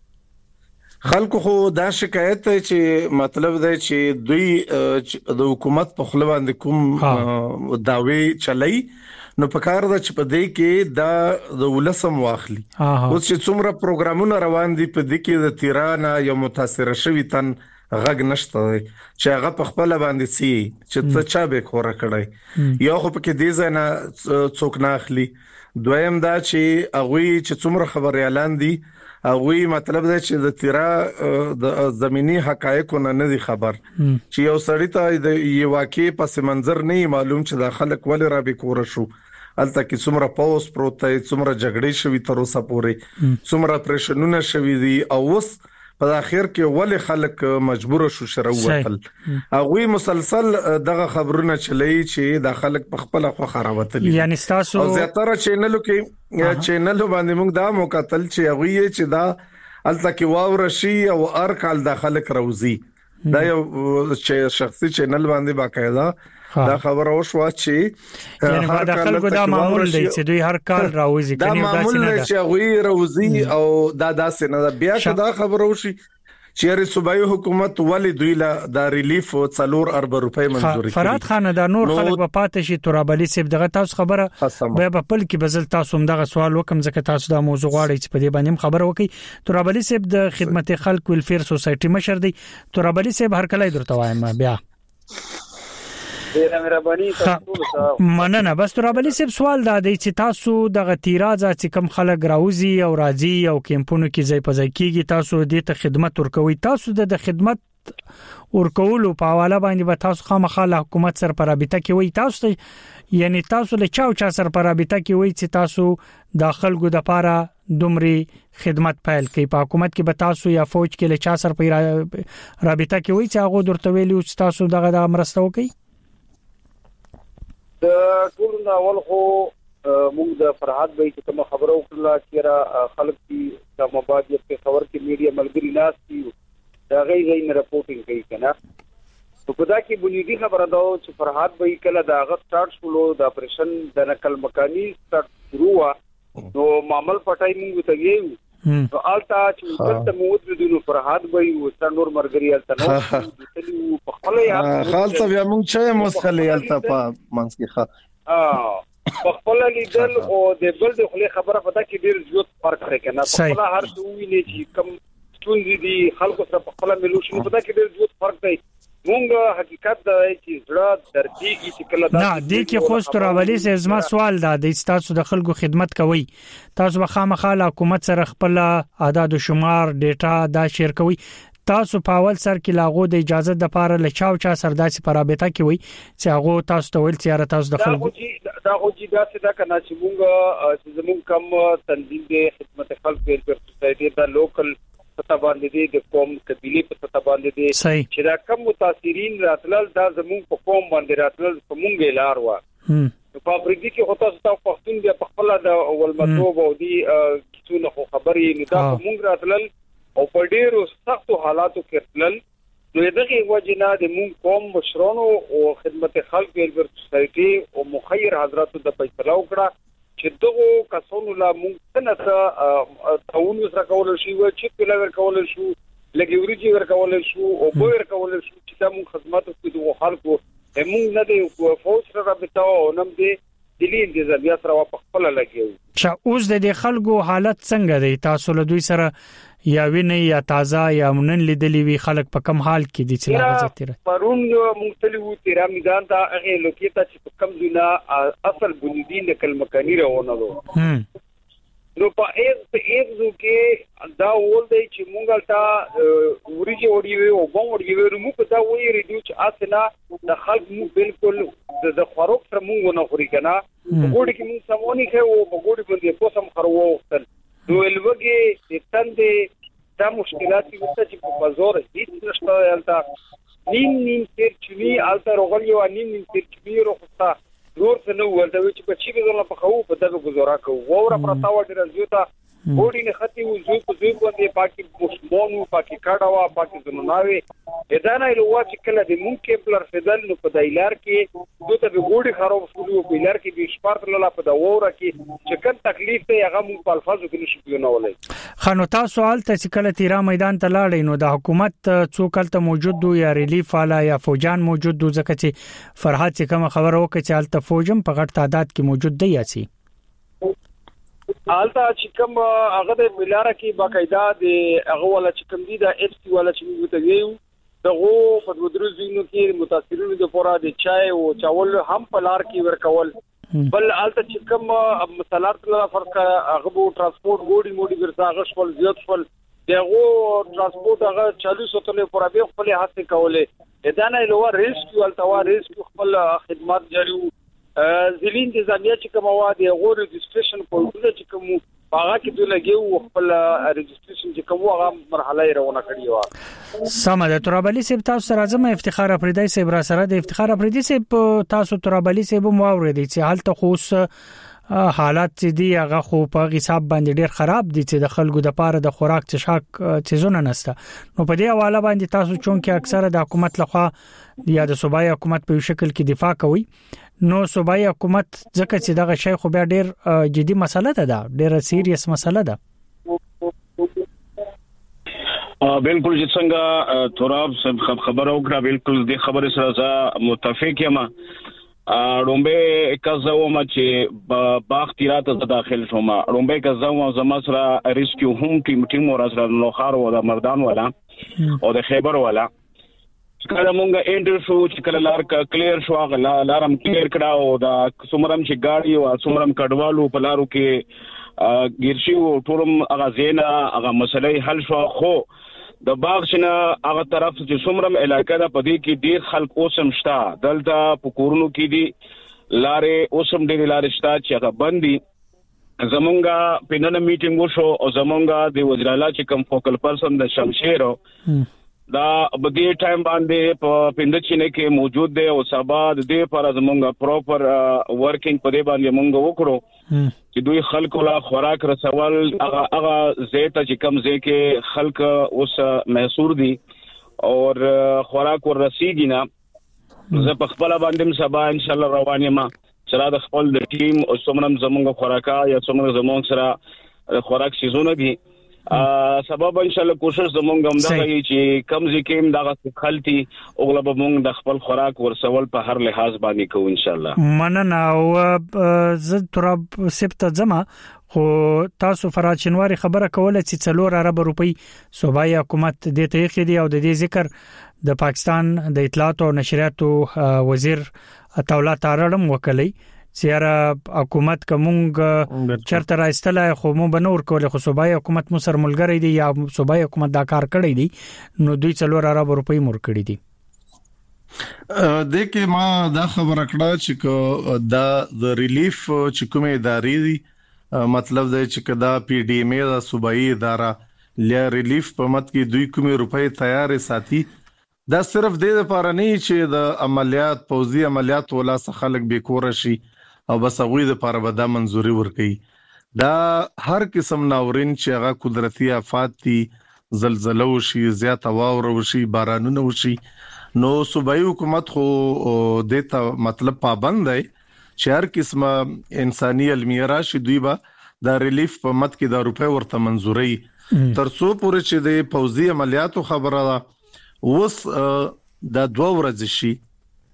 خلکو خو دا شکایت چې مطلب دی چې دوی د حکومت په خپل باندې کوم داوی چلای نو په کار دا چې په دې کې دا د ولسم واخلي اوس چې څومره پروګرامونه روان دي په دې کې د تیرانه یو متاثر شوی تن غږ نشته چې هغه په خپل باندې سي چې څه چا به خور کړی یو خو په کې دې ځنه څوک نه اخلي دویم دا چې هغه چې څومره خبر اعلان دي هغه مطلب دا چې د تیرا د زميني حقایقو نه دي خبر چې یو سړی ته د یو واقع پس منظر نه معلوم چې د خلک ول را به کور شو الته کې څومره پاوس پروت دی څومره جګړې شوي تر اوسه پورې څومره پریشنونه شوي دي او اوس په اخر کې ول خلک مجبور شو شرو وکړل هغه مسلسل دغه خبرونه چلی چې د خلک په خپل خو خرابتل یعنی تاسو زیاتره چینلو کې چینلو باندې موږ دا مکتل چې هغه چې دا الته کې واور شي او ار کال د خلک روزي دا یو شخصي چینل باندې باقاعده دا خبر او شو چې هر کال دا معمول دی چې دوی هر کال راوځي کني دا معمول دی چې هغه روزي او دا داسې نه بیا شدا خبر او شي چې صوبایي حکومت ولې دوی لا د ریلیف 4 ارب روپۍ منزوري فرات خان دا نور خلک په پاتې شي ترابلی سیب دغه تاسو خبره به په پل کې بزل تاسو دغه سوال وکم ځکه تاسو دا موضوع غواړئ چې په دې باندې خبره وکړي ترابلی سیب د خدمت خلک ویلفیر سوسایټي مشر دی ترابلی سیب هر کله درته وایم بیا ډیره مهرباني تاسو مننه بس ترابلی سیب سوال دا دی چې تاسو دغه تیراځه چې کم خلک راوځي او راځي او کیمپونو کې ځای په ځای کېږي تاسو دې ته خدمت ورکوي تاسو د خدمت ورکولو په حواله باندې به تاسو خامخاله حکومت سره پر رابطه کې وي تاسو یعنی تاسو له چا سره پر رابطه کې وي چې تاسو د خلکو د پاره دومره خدمت پیل کوي په حکومت کې به تاسو یا فوج کې له چا سره پر رابطه کې وي چې هغه درته ویلي چې تاسو دغه مرسته وکړي د ټول ناول خو موږ د فرحات به چې کوم خبرو کړل چې را خلک کی د مبادیت په خبر کې میډیا ملګری ناس کی دا غي نه رپورټینګ کوي کنه په دا کې بنیادی خبره دا چې فرحات به کله دا غ سٹارټ شولو د اپریشن د نقل مکانی سٹارټ شروع نو معامل پټای موږ ته یو نو آلتا چې څه موجود دي نو فرحات به یو ستنور مرګري الته نو په خپل یا خالص بیا موږ چې مسخلي الته په منځ کې په خپل لیدل او د بل د خپل خبره پتا کې ډیر زیات فرق لري کنه په خپل هر څه ویني چې کم ستونزې دي خلکو سره په خپل ملوشي پتا کې ډیر زیات فرق دی مونږ حقیقت دا چې زړه درديږي چې کله دا نه دي کې خو ستراولي زما سوال دا د تاسو د خلکو خدمت کوي تاسو خامخاله حکومت سره خپل اعداد او شمار ډیټا دا شیر کوي تاسو په اول سر کې لاغو د اجازه د پاره لچاو چا سرداسي پر رابطه کوي چې هغه تاسو ته ویل چې تاسو د خلکو دا خو چې دا څه دا کنه چې مونږ زموږ کم تنظیم د خدمت خلک په سوسایټي دا لوکل ستا باندې د قوم قبيله په ستا باندې چې دا کم متاثرین راتلل دا زموږ په قوم باندې راتلل په مونږه لار و په افریقا کې هوتا ستاسو پښتون بیا په خپل د اول مطلب او دي کیونه خو خبرې نه دا مونږ راتلل او په ډیرو سختو حالاتو کې تلل نو دغه وجنه د مونږ قوم مشرانو او خدمت خلک په سوسایټي او مخیر حضراتو د فیصله وکړه چې دغه کسانو لا مونږ نه تاون سره کول شي و چې کله ور کول شو لګي ورجی ور کول شو او ور کول شو چې د مونږ خدمات کوو خلکو مونږ نه دی فوج سره رابطه او نم دی دلی انتظامیه سره په خپل لګیو. چې اوس د خلکو حالت څنګه دی؟ تاسو له دوی سره یا ویني یا تازه یا منن لیدلی وی خلک په کم حال کې دي چې لاغه تیر پرون مختلفو تیرا میدان ته هغه لوکیتا چې کم دینه اصل بنیادی نقل مکانی راونه دو نو په ایک کې دا ول دی چې مونږ ته وريجي وړي او بم وړي نو موږ دا وی ریډیوچ اسنه د خلک مو بالکل د خوراک سره مونږ نه خوري کنه وګورئ کې مونږ سمونی کې او وګورئ باندې په سم خرو وختل نو الوګي د تندې دا مشکلات چې په بازار هیڅ نشته البته نیم تیر چوي البته روغلی او نیم تیر چوي روخته نور څه نو ولته چې په چی به په خو په دغه گزاره کوو وره پرتاو ډیر زیاته بوډي نه ختی و زوی په زوی باندې پاکي مشمونو پاکي کاډاوا پاکي زنوناوي ادا نه لو چې کله د مونږ پلر فدل نو په دایلار کې دوته به ګوډي خراب شول په دایلار کې به شپارت لاله په دا وره کې چې کوم تکلیف ته هغه مونږ په الفاظو کې نشو پیونولای. خانو تاسو سوال ته چې کله تیرا میدان ته لاړې نو د حکومت څوک ته موجود دو یا ریلیف والا یا فوجان موجود دو ځکه چې فرحات چې کوم خبر وکړي چې الته فوجم په غټ تعداد کې موجود دی یاسي حالتا چې کوم هغه د ملاره کې باقاعده د هغه ولا چې کوم دي د اف سی ولا چې موږ ته ویو دغه په ودرو زینو کې متاثرینو د پورا د چای او چاول هم په لار کې ورکول بل حالتا چې کوم مثالات لا فرق هغه بو ترانسپورت ګوډي موډي ورڅاغه شول زیات شول دغه ترانسپورت هغه 40 سنټلې پورا به خپل هڅه کوله ادا نه لو ریسکیو التوا ریسکیو خپل خدمات جاری ځلین انتظامیه چې کوم وادي غو ريجستریشن کوډونه چې کوم هغه کې دوی لګیو خپل ريجستریشن چې کوم هغه مرحله یې روانه کړی و. سمه ترابلی سیب تاسو سره زم افتخار افریدی سیب را سره د افتخار افریدی سیب تاسو ترابلی سیب مو اوریدي چې حالت خوص حالات چې دی هغه خو په حساب باندې ډیر خراب دي چې د خلکو د پاره د خوراک څښاک چیزونه نشته نو په دې حواله باندې تاسو چون کې اکثره د حکومت لخوا یا د صوبایي حکومت په شکل کې دفاع کوي نو صوبایي حکومت ځکه چې دغه شی خو بیا ډیر جدي مسله ده ډیر سیریس مسله ده. بالکل چې څنګه تراب خبر اوکړه بالکل د خبره سره متفق یم. رومبه کزاوم چې باغ تیرات ته داخل شوم رومبه کزاوم زما سره ریسکیو هم ټیم ورسره لوخار و د مردان والا او د خیبر والا کله مونږه انټر شو چې کله لار کلیر شو لارم کلیر کړه او دا سومرم چې گاډي او سومرم کډوالو په لارو کې ګیرشي او ټولم هغه زینا هغه مسلې حل شو خو د باغ شنه هغه طرف چې سومرم علاقې دا پدې کې ډیر خلک اوسم شتا دلته پکورونو کې دي لارې اوسم ډیر لارې شتا چې هغه بندي زمونږه پیننه میټینګ وشو او زمونږه د وزیر اعلی چې کوم فوکل پرسن د شمشیرو دا بګي ټایم باندې په پندچینه کې موجود دی او سبا د دې پر زمونږه پراپر ورکینګ په دې باندې مونږ وکړو چې دوی خلکو لا خوراک رسول هغه زیته چې کم زی کې خلک اوس محصور دي او خوراک ور رسیدي نه زه په خپل باندې سبا ان شاء الله روان یم چې د خپل د ټیم او څومره زمونږه خوراکا یا څومره زمونږ سره خوراک سيزونه دي سبب ان شاء الله کوشش زمونږ هم دا کوي چې کم ځکه دغه خلتي اوغله به مونږ د خپل خوراک ورسول په هر لحاظ باندې کوو ان شاء الله. مننه او زه تراب سپته زما خو تاسو فراشنواري خبره کوله چې 4 ارب روپی صوبایي حکومت د تحقیق دی او د دې ذکر د پاکستان د اطلاعات او نشریاتو وزیر عطاءالله تارړم وکړي چې حکومت کومګ چرته راستله خو مو بنور کوله خو صوبایي حکومت مو سر ملګری دی یا صوبایي حکومت دا کار کړی دی نو دوی 4 ارب روپی مور کړی دي. د کې ما دا خبره کړه چې دا د ریلیف چې کومه ادارې دي مطلب دا چې دا پی ډی ایم ای دا صوبایي اداره لیا ریلیف په مت کې دوی کومه روپۍ تیار ساتي دا صرف د لپاره نه چې د عملیات پوزي عملیات ولا خلک به کور شي او بس هغه د لپاره به دا منزوري ورکړي دا هر قسم ناورین چې هغه قدرتي آفات دي زلزلہ وشي زیات واور وشي بارانونه وشي نو صوبایي حکومت خو دته مطلب پابند دی چې هر قسمه انساني المیرا شي دوی به دا ریلیف په مت کې د روپې ورته منزوري ترڅو پورې چې د پوزي عملیاتو خبره اوس دا 2 ورځې شي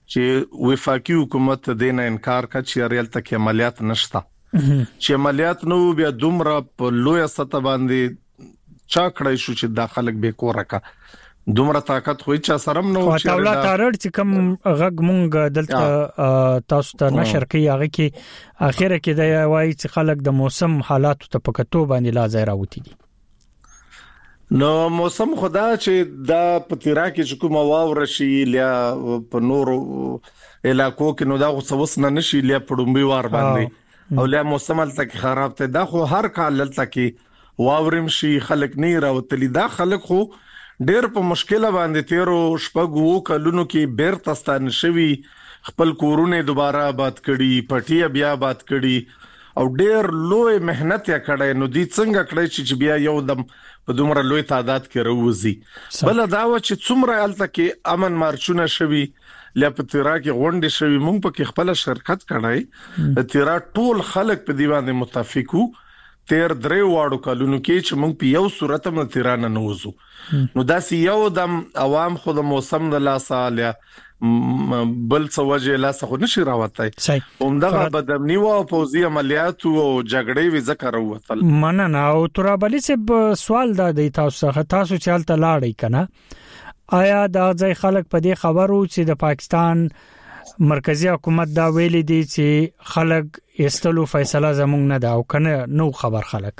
چې وفاقي حکومت د نه انکار کا چې ریل تک عملیات نشتا چې عملیات نو بیا دومره په لوی سطح باندې چا کړی شو چې داخلك به کورکا دومره طاقت خو چا سرم نو چې تاولا تارړ چې کوم غږ مونږ دلته تاسو ته نشر کوي هغه کې اخیره کې د وایي چې خلک د موسم حالات ته پکتو باندې لا ځای راوتی دي نو موسم خدا چې دا پتیرا کې کوم واور شي لیا په نورو علاقو کې نو دا وسوس نه نشي لیا پړومبي وار باندې او لیا موسم تل خراب ته دا خو هر کال تل کې واورم شي خلک نه راوتلی دا خلک خو ډېر په مشکله باندې تیرو شپږو کلونو کې بیرته ستان شوی خپل کورونه دوباره آباد کړي پټي بیا آباد کړي او ډېر لوی مهنت یې کړی نو دي څنګه کړی چې بیا یو دم په دومره لوی تعداد کې راوځي بل دا و چې څومره الته کې امن مارچونه شوی لپتیرا کې غونډې شوی مونږ په خپل شرکت کړای تیرا ټول خلک په دیوانه متفقو تیر درې واړو کلونو کې چې موږ په یو صورت هم تیرانه نوځو نو دا سی یو د عوام خود موسم د لاساله بل څه وجه لاسه خو نشي راوتای همدغه بدمنی او فوزي عملیات او جګړې و ذکر وتل مننه او ترابلی سه سوال دا دی تاسو چالت لاړی کنه آیا دا ځای خلک په دې خبرو چې د پاکستان مرکزی حکومت دا ویلي دي چې خلک استلو فیصله زمونږ نه دا او کنه نو خبر خلک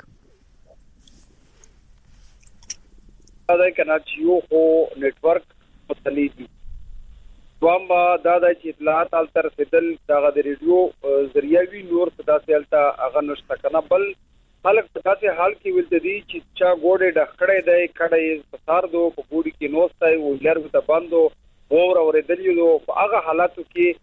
دا کنه چې یو خو نتورک متلی دي دوام دا چې اطلاعات التر فدل دا د ریډیو ذریعہ وی نور صدا سیلتا اغه نشته کنه بل خلک په تاسو حال کې ول دي چې چا ګوډه ډخړې دی کړه سار دو په ګوډي کې نوستای او لر ته بندو اور اوریدلیو په هغه حالاتو کې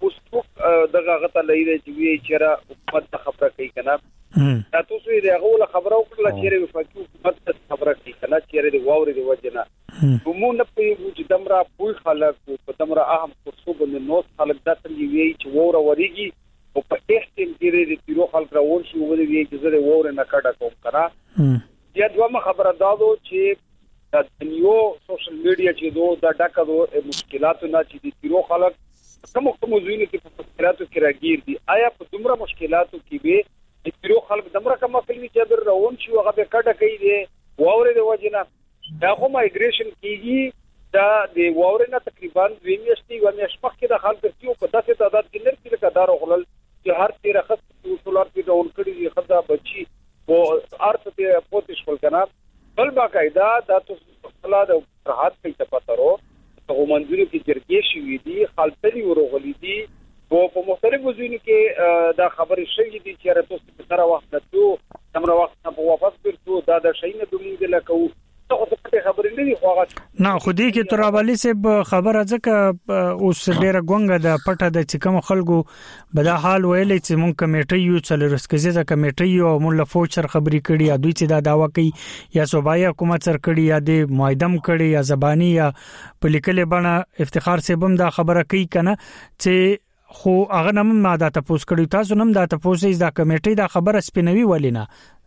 اوس دغه غته لې چې وی چیرې حکومت خبره کوي کنه تاسو یې دغه ول خبره وکړه چې وفاقي حکومت خبره کوي کنه چې د واوري د وجنه کومونه په وجود دمرا پوي خلک په دمرا اهم خصوص باندې نو خلک دا تللی وی چې وور وريږي او په احتمال کې د تیرو خلک راول شي وی چې زره وور نه کډه کوم کرا یا دوه خبره دادو چې د دنیو سوشل میډیا چې دا ډکه مشکلات نه چې د تیرو خلک کوم زینو کې په مشکلاتو کې راګیر دي آیا په دومره مشکلاتو کې به د تیرو خلک دمره کومه فلمي چې در روان شي هغه به کډه کوي دی واوري د وجنه دا خو مایګریشن کیږي دا د واوري نه تقریبا 2 میاشتې و میاشت مخکې د خلک چې په داسې تعداد کې نر کې لکه غلل چې هر تیر خط ټولار کې ډول کړي دي خدا بچي او ارث ته پوتش خپل کنه بل باقاعده دا تاسو خپل د راحت په تپاترو په منځونو کې جرګې شوې دي خالتلي ورغلي دي په مختلفو ځینو کې دا خبرې شوې دي چې راته په سره وخت ته تمره وخت په واپس ورته دا د شي نه دومره لکه ته څه خبرې نه دي خو نه خو دې کې ترابلی سه خبره ځکه اوس ډیره ګونګه د پټه د چکم خلکو بدا حال ویلې چې مونږ کمیټي یو څلورسکزه د کمیټي یو مول فوچر خبرې کړي یا دوی چې دا داوا کوي یا صوبایي حکومت سر کړي یا د معاهدم کړي یا زبانی یا په لیکلې بڼه افتخار سه بم دا خبره کوي کنه چې خو هغه نم ماده تاسو کړی تاسو نم دا تاسو دا کمیټي دا خبره سپینوي ولینا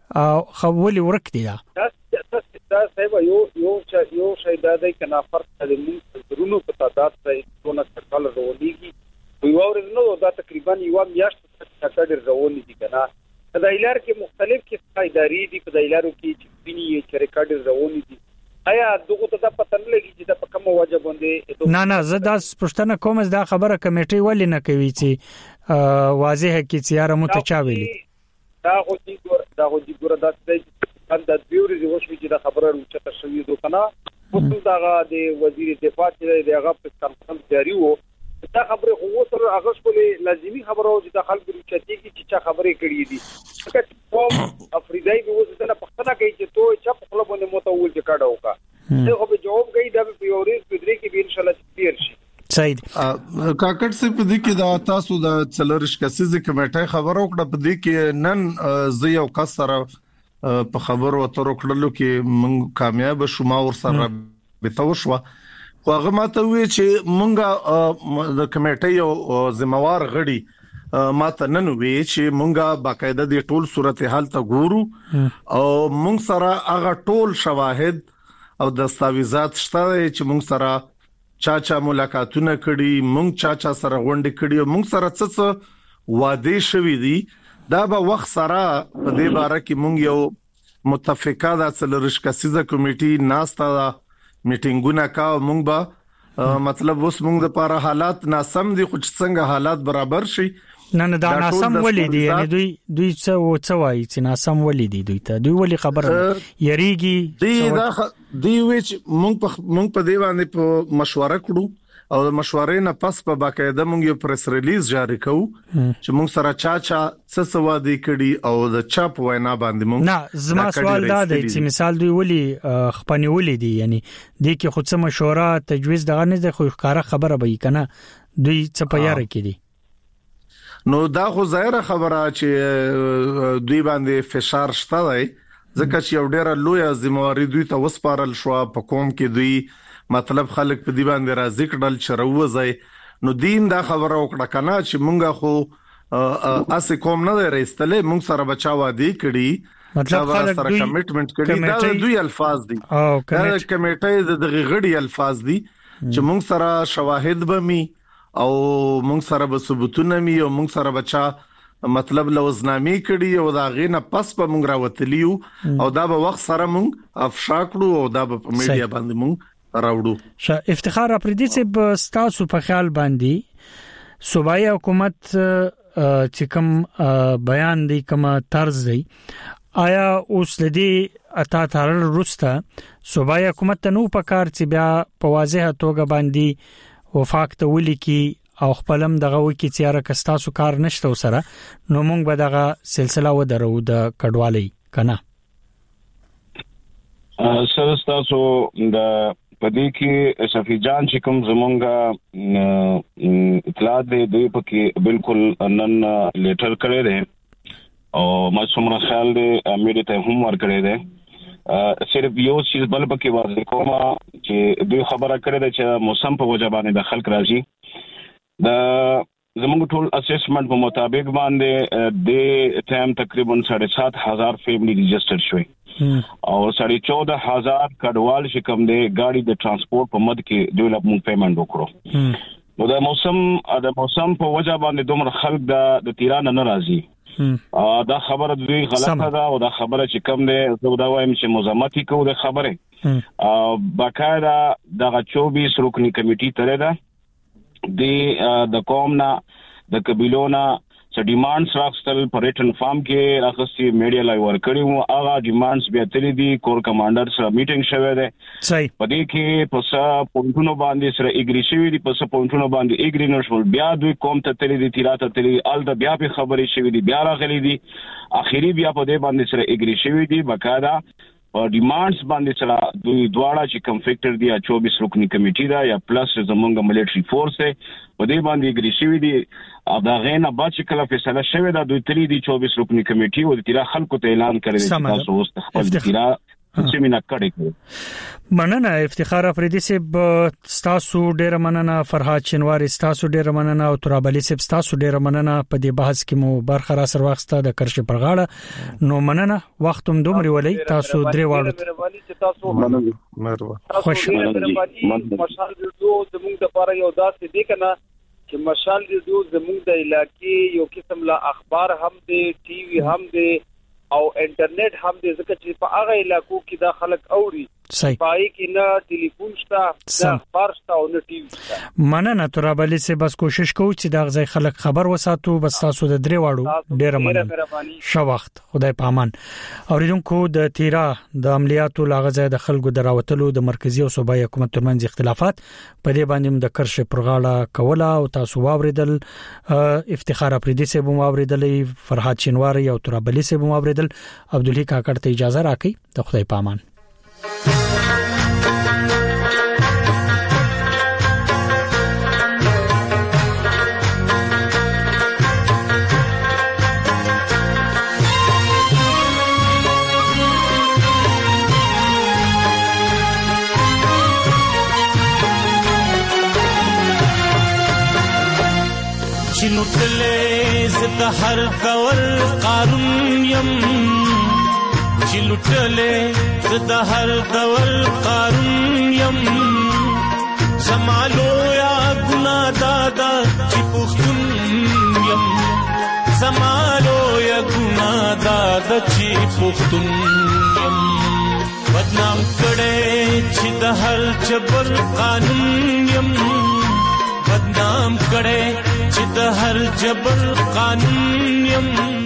خو ولي ورک دي دا صاحب یو شی دا دی کنه فرق د منځونو په تعداد سره څونه څکل راولېږي یو ورځ نو دا تقریبا یو میاشت څخه راولې دي کنه دا ایلار کې مختلف کې اداري دي په ایلارو کې چې بني چې ریکارډ راولې دي آیا دغه ته پته نه لګي چې دا په کومه وجه باندې نه زه دا پښتنه کوم دا خبره کمیټي ولې نه کوي چې واضح کې چې یاره متچاویلی دا خو دې ګور دا د بیوري د وشوي چې دا خبره روچته شوې دوه کنه خصوص دا د وزیر دفاع چې دغه په کانفرنس جاری وو دا خبره خو سره هغه شولې لازمي خبره او چې د خلکو روچتي کې چې خبرې کړې دي چې کوم افریدای به وځي نه پښتنه کوي چې تو چې په خپل باندې متول چې کاډه وکا ته خو به جواب کوي دا په یوري بدري کې به ان شاء الله تیر شي صحیح کاکټ سي په دې کې دا تاسو د څلورش کسيزه کمیټه خبرو کړه په دې کې نن زه یو کسره په خبرو اترو کړلو کې موږ کامیاب شوم او سره به توشوا خو هغه ماته وی چې مونږه د کمیټې یو ذمہوار غړي ماته نن وی چې مونږه باقاعده د ټول صورتحال ته ګورو او مونږ سره هغه ټول شواهد او دستاویزات شته چې مونږ سره چا ملاقاتونه کړي مونږ چا سره غونډه کړي مونږ سره څه وعده شوي دي دا به وخت سره په دې باره کې مونږ یو متفقه د څلورش کسیزه کمیټي ناستا میټینګونه کا مونږ به مطلب اوس مونږ د لپاره حالات ناسم دي خو څنګه حالات برابر شي نه دا ناسم ولې دي یعنی دوی څه وایي چې ناسم ولې دي دوی ته دوی ولې خبره یریږي دی وچ مونږ په دی باندې په مشوره کړو او د مشورې نه پس په باقاعده مونږ یو پریس ریلیز جاری کوو چې مونږ سره چا څه سوادي کړي او د چا په وینا باندې مونږ نه زما سوال دا دی چې مثال دوی ولي خپنولې دي یعنی د کې خود څه مشوره تجویز دغه نه د خو ښکارا خبره به کنه دوی څه پیاره کړي نو دا خو ظاهره خبره چې دوی باندې فشار شته دی ځکه چې یو ډیره لوی ذمہواری دوی ته وسپارل شو په قوم کې دوی مطلب خلک په دی باندې راځي کډل چروځي نو دین دا خبره وکړه کنه چې مونږه خو اسه کوم نه راستلې مونږ سره بچاو دي کړي مطلب خلک دوی کمټمنټ کړي دا دوی الفاظ دي دا کمیټې د غړي الفاظ دي چې مونږ سره شواهد بمي او مونږ سره به ثبوتونه مي او مونږ سره بچا مطلب لوزنامي کړي او دا غینه پس په مونږ راوتلیو او دا به وخت سره مونږ افشا کړو او دا په میډیا باندې مونږ راوړو افتخار اپریدي چې ستاسو په خیال باندې صوبایي حکومت چې کوم بیان دی کوم طرز دی آیا اوس لدی اتا تارل روستا صوبایي حکومت ته نو پکار چې بیا په واضح توګه باندې وفاق ته ولي کی او خپلم دغه وکی چې را کستاسو کار نشته وسره نو موږ به دغه سلسله ودرو د کډوالۍ کنه سرستاسو د پدې کې شفیع جان چې کوم زمونږه اطلاع دی دوی پکې بالکل نن لیټر کړی دی او ما څومره خیال دی میډیا ته هم ورکړی دی صرف یو چیز بل پکې واضح کوم چې دوی خبره کړې ده چې موسم په وجه باندې د خلک راځي د زمونږ ټول اسسمنت په مطابق باندې د ټایم تقریبا 7,500 فیملی ريجستر شوی او 14,000 کډوال چې کوم دی گاڑی د ترانسپورت په مد کې دوی له مونږ پیمنټ وکړو نو د موسم په وجه باندې دومره خلک د تیران نه راځي دا خبره دوی غلطه ده او دا خبره چې کوم دی زه دا وایم چې مزامتي کوو د خبره باقاعده د 24 رکنی کمیټي ترې ده د قوم نه د قبيلو نه څه ډیمانډز راغستل په ریټن فارم کې راغستي میډیا لای ورکړي وو هغه ډیمانډز بیا تللی دي کور کمانډر سره میټینګ شوه ده صحیح په دې کې په څه پونټونو باندې سره اګری شوی دي په څه پونټونو باندې اګری نشول بیا دوی کوم ته تللی دي تیراته تللی ال د بیا په خبرې شوی دي بیا راغلي دي اخیری بیا په دې باندې سره اګری شوی دي باقاعده ډیمانډز باندې سره دوی دواړه چې کنفیکټر دی 24 رکنی کمیټي دا یا پلس زمونږ ملټری فورس دی په دې باندې اګری شوی دي دا غینه با چې کله فیصله شوی دا دوی تری دي 24 رکنی کمیټي او د تیرا خلکو ته اعلان کړی چې تاسو اوس خپل تیرا سیمینار کړی مننه افتخار افریدي صاحب تاسو ډیر مننه فرهاد شنواری تاسو ډیر مننه او ترابلی صاحب تاسو ډیر مننه په دې بحث کې مو برخه را سر واخسته د کرش پر غاړه نو مننه وخت هم دومره ولي تاسو درې واړو مهرباني خوش مشال ویډیو زموږ د لپاره یو داسې دی کنه چې مشال ویډیو زموږ د علاقې یو قسم لا اخبار هم دی ټي وي هم دی او انټرنیټ هم دې ځکه چې په هغه علاقو کې دا خلک اوري پای کې نه ټلیفون شته نه اخبار شته او نه ټي وي شته مننه ترابلی سه بس کوشش کوو چې دا ځای خلک خبر وساتو بس تاسو د درې واړو ډیر مننه شو وخت خدای پامان اوریدونکو د تیرا د عملیاتو لاغځه د خلکو دراوتلو د مرکزی او صوبایي حکومت ترمنځ اختلافات په دې باندې د کرش پرغاړه کوله او تاسو واوریدل افتخار افریدي سه بو واوریدلې فرهاد شنواری او ترابلی سه بو واوریدل عبدالله کاکړ ته اجازه راکړي د خدای پامان چلوټلې زته هر کور قارون يم چلوټلې زته هر کور قارون يم زمالو یا ګنا دادا چې پښتون یم زمالو یا ګنا دادا چې پښتون یم بدنام کړي چې د هر جبر قانون یم بدنام کړي چې د هر جبر قانون یم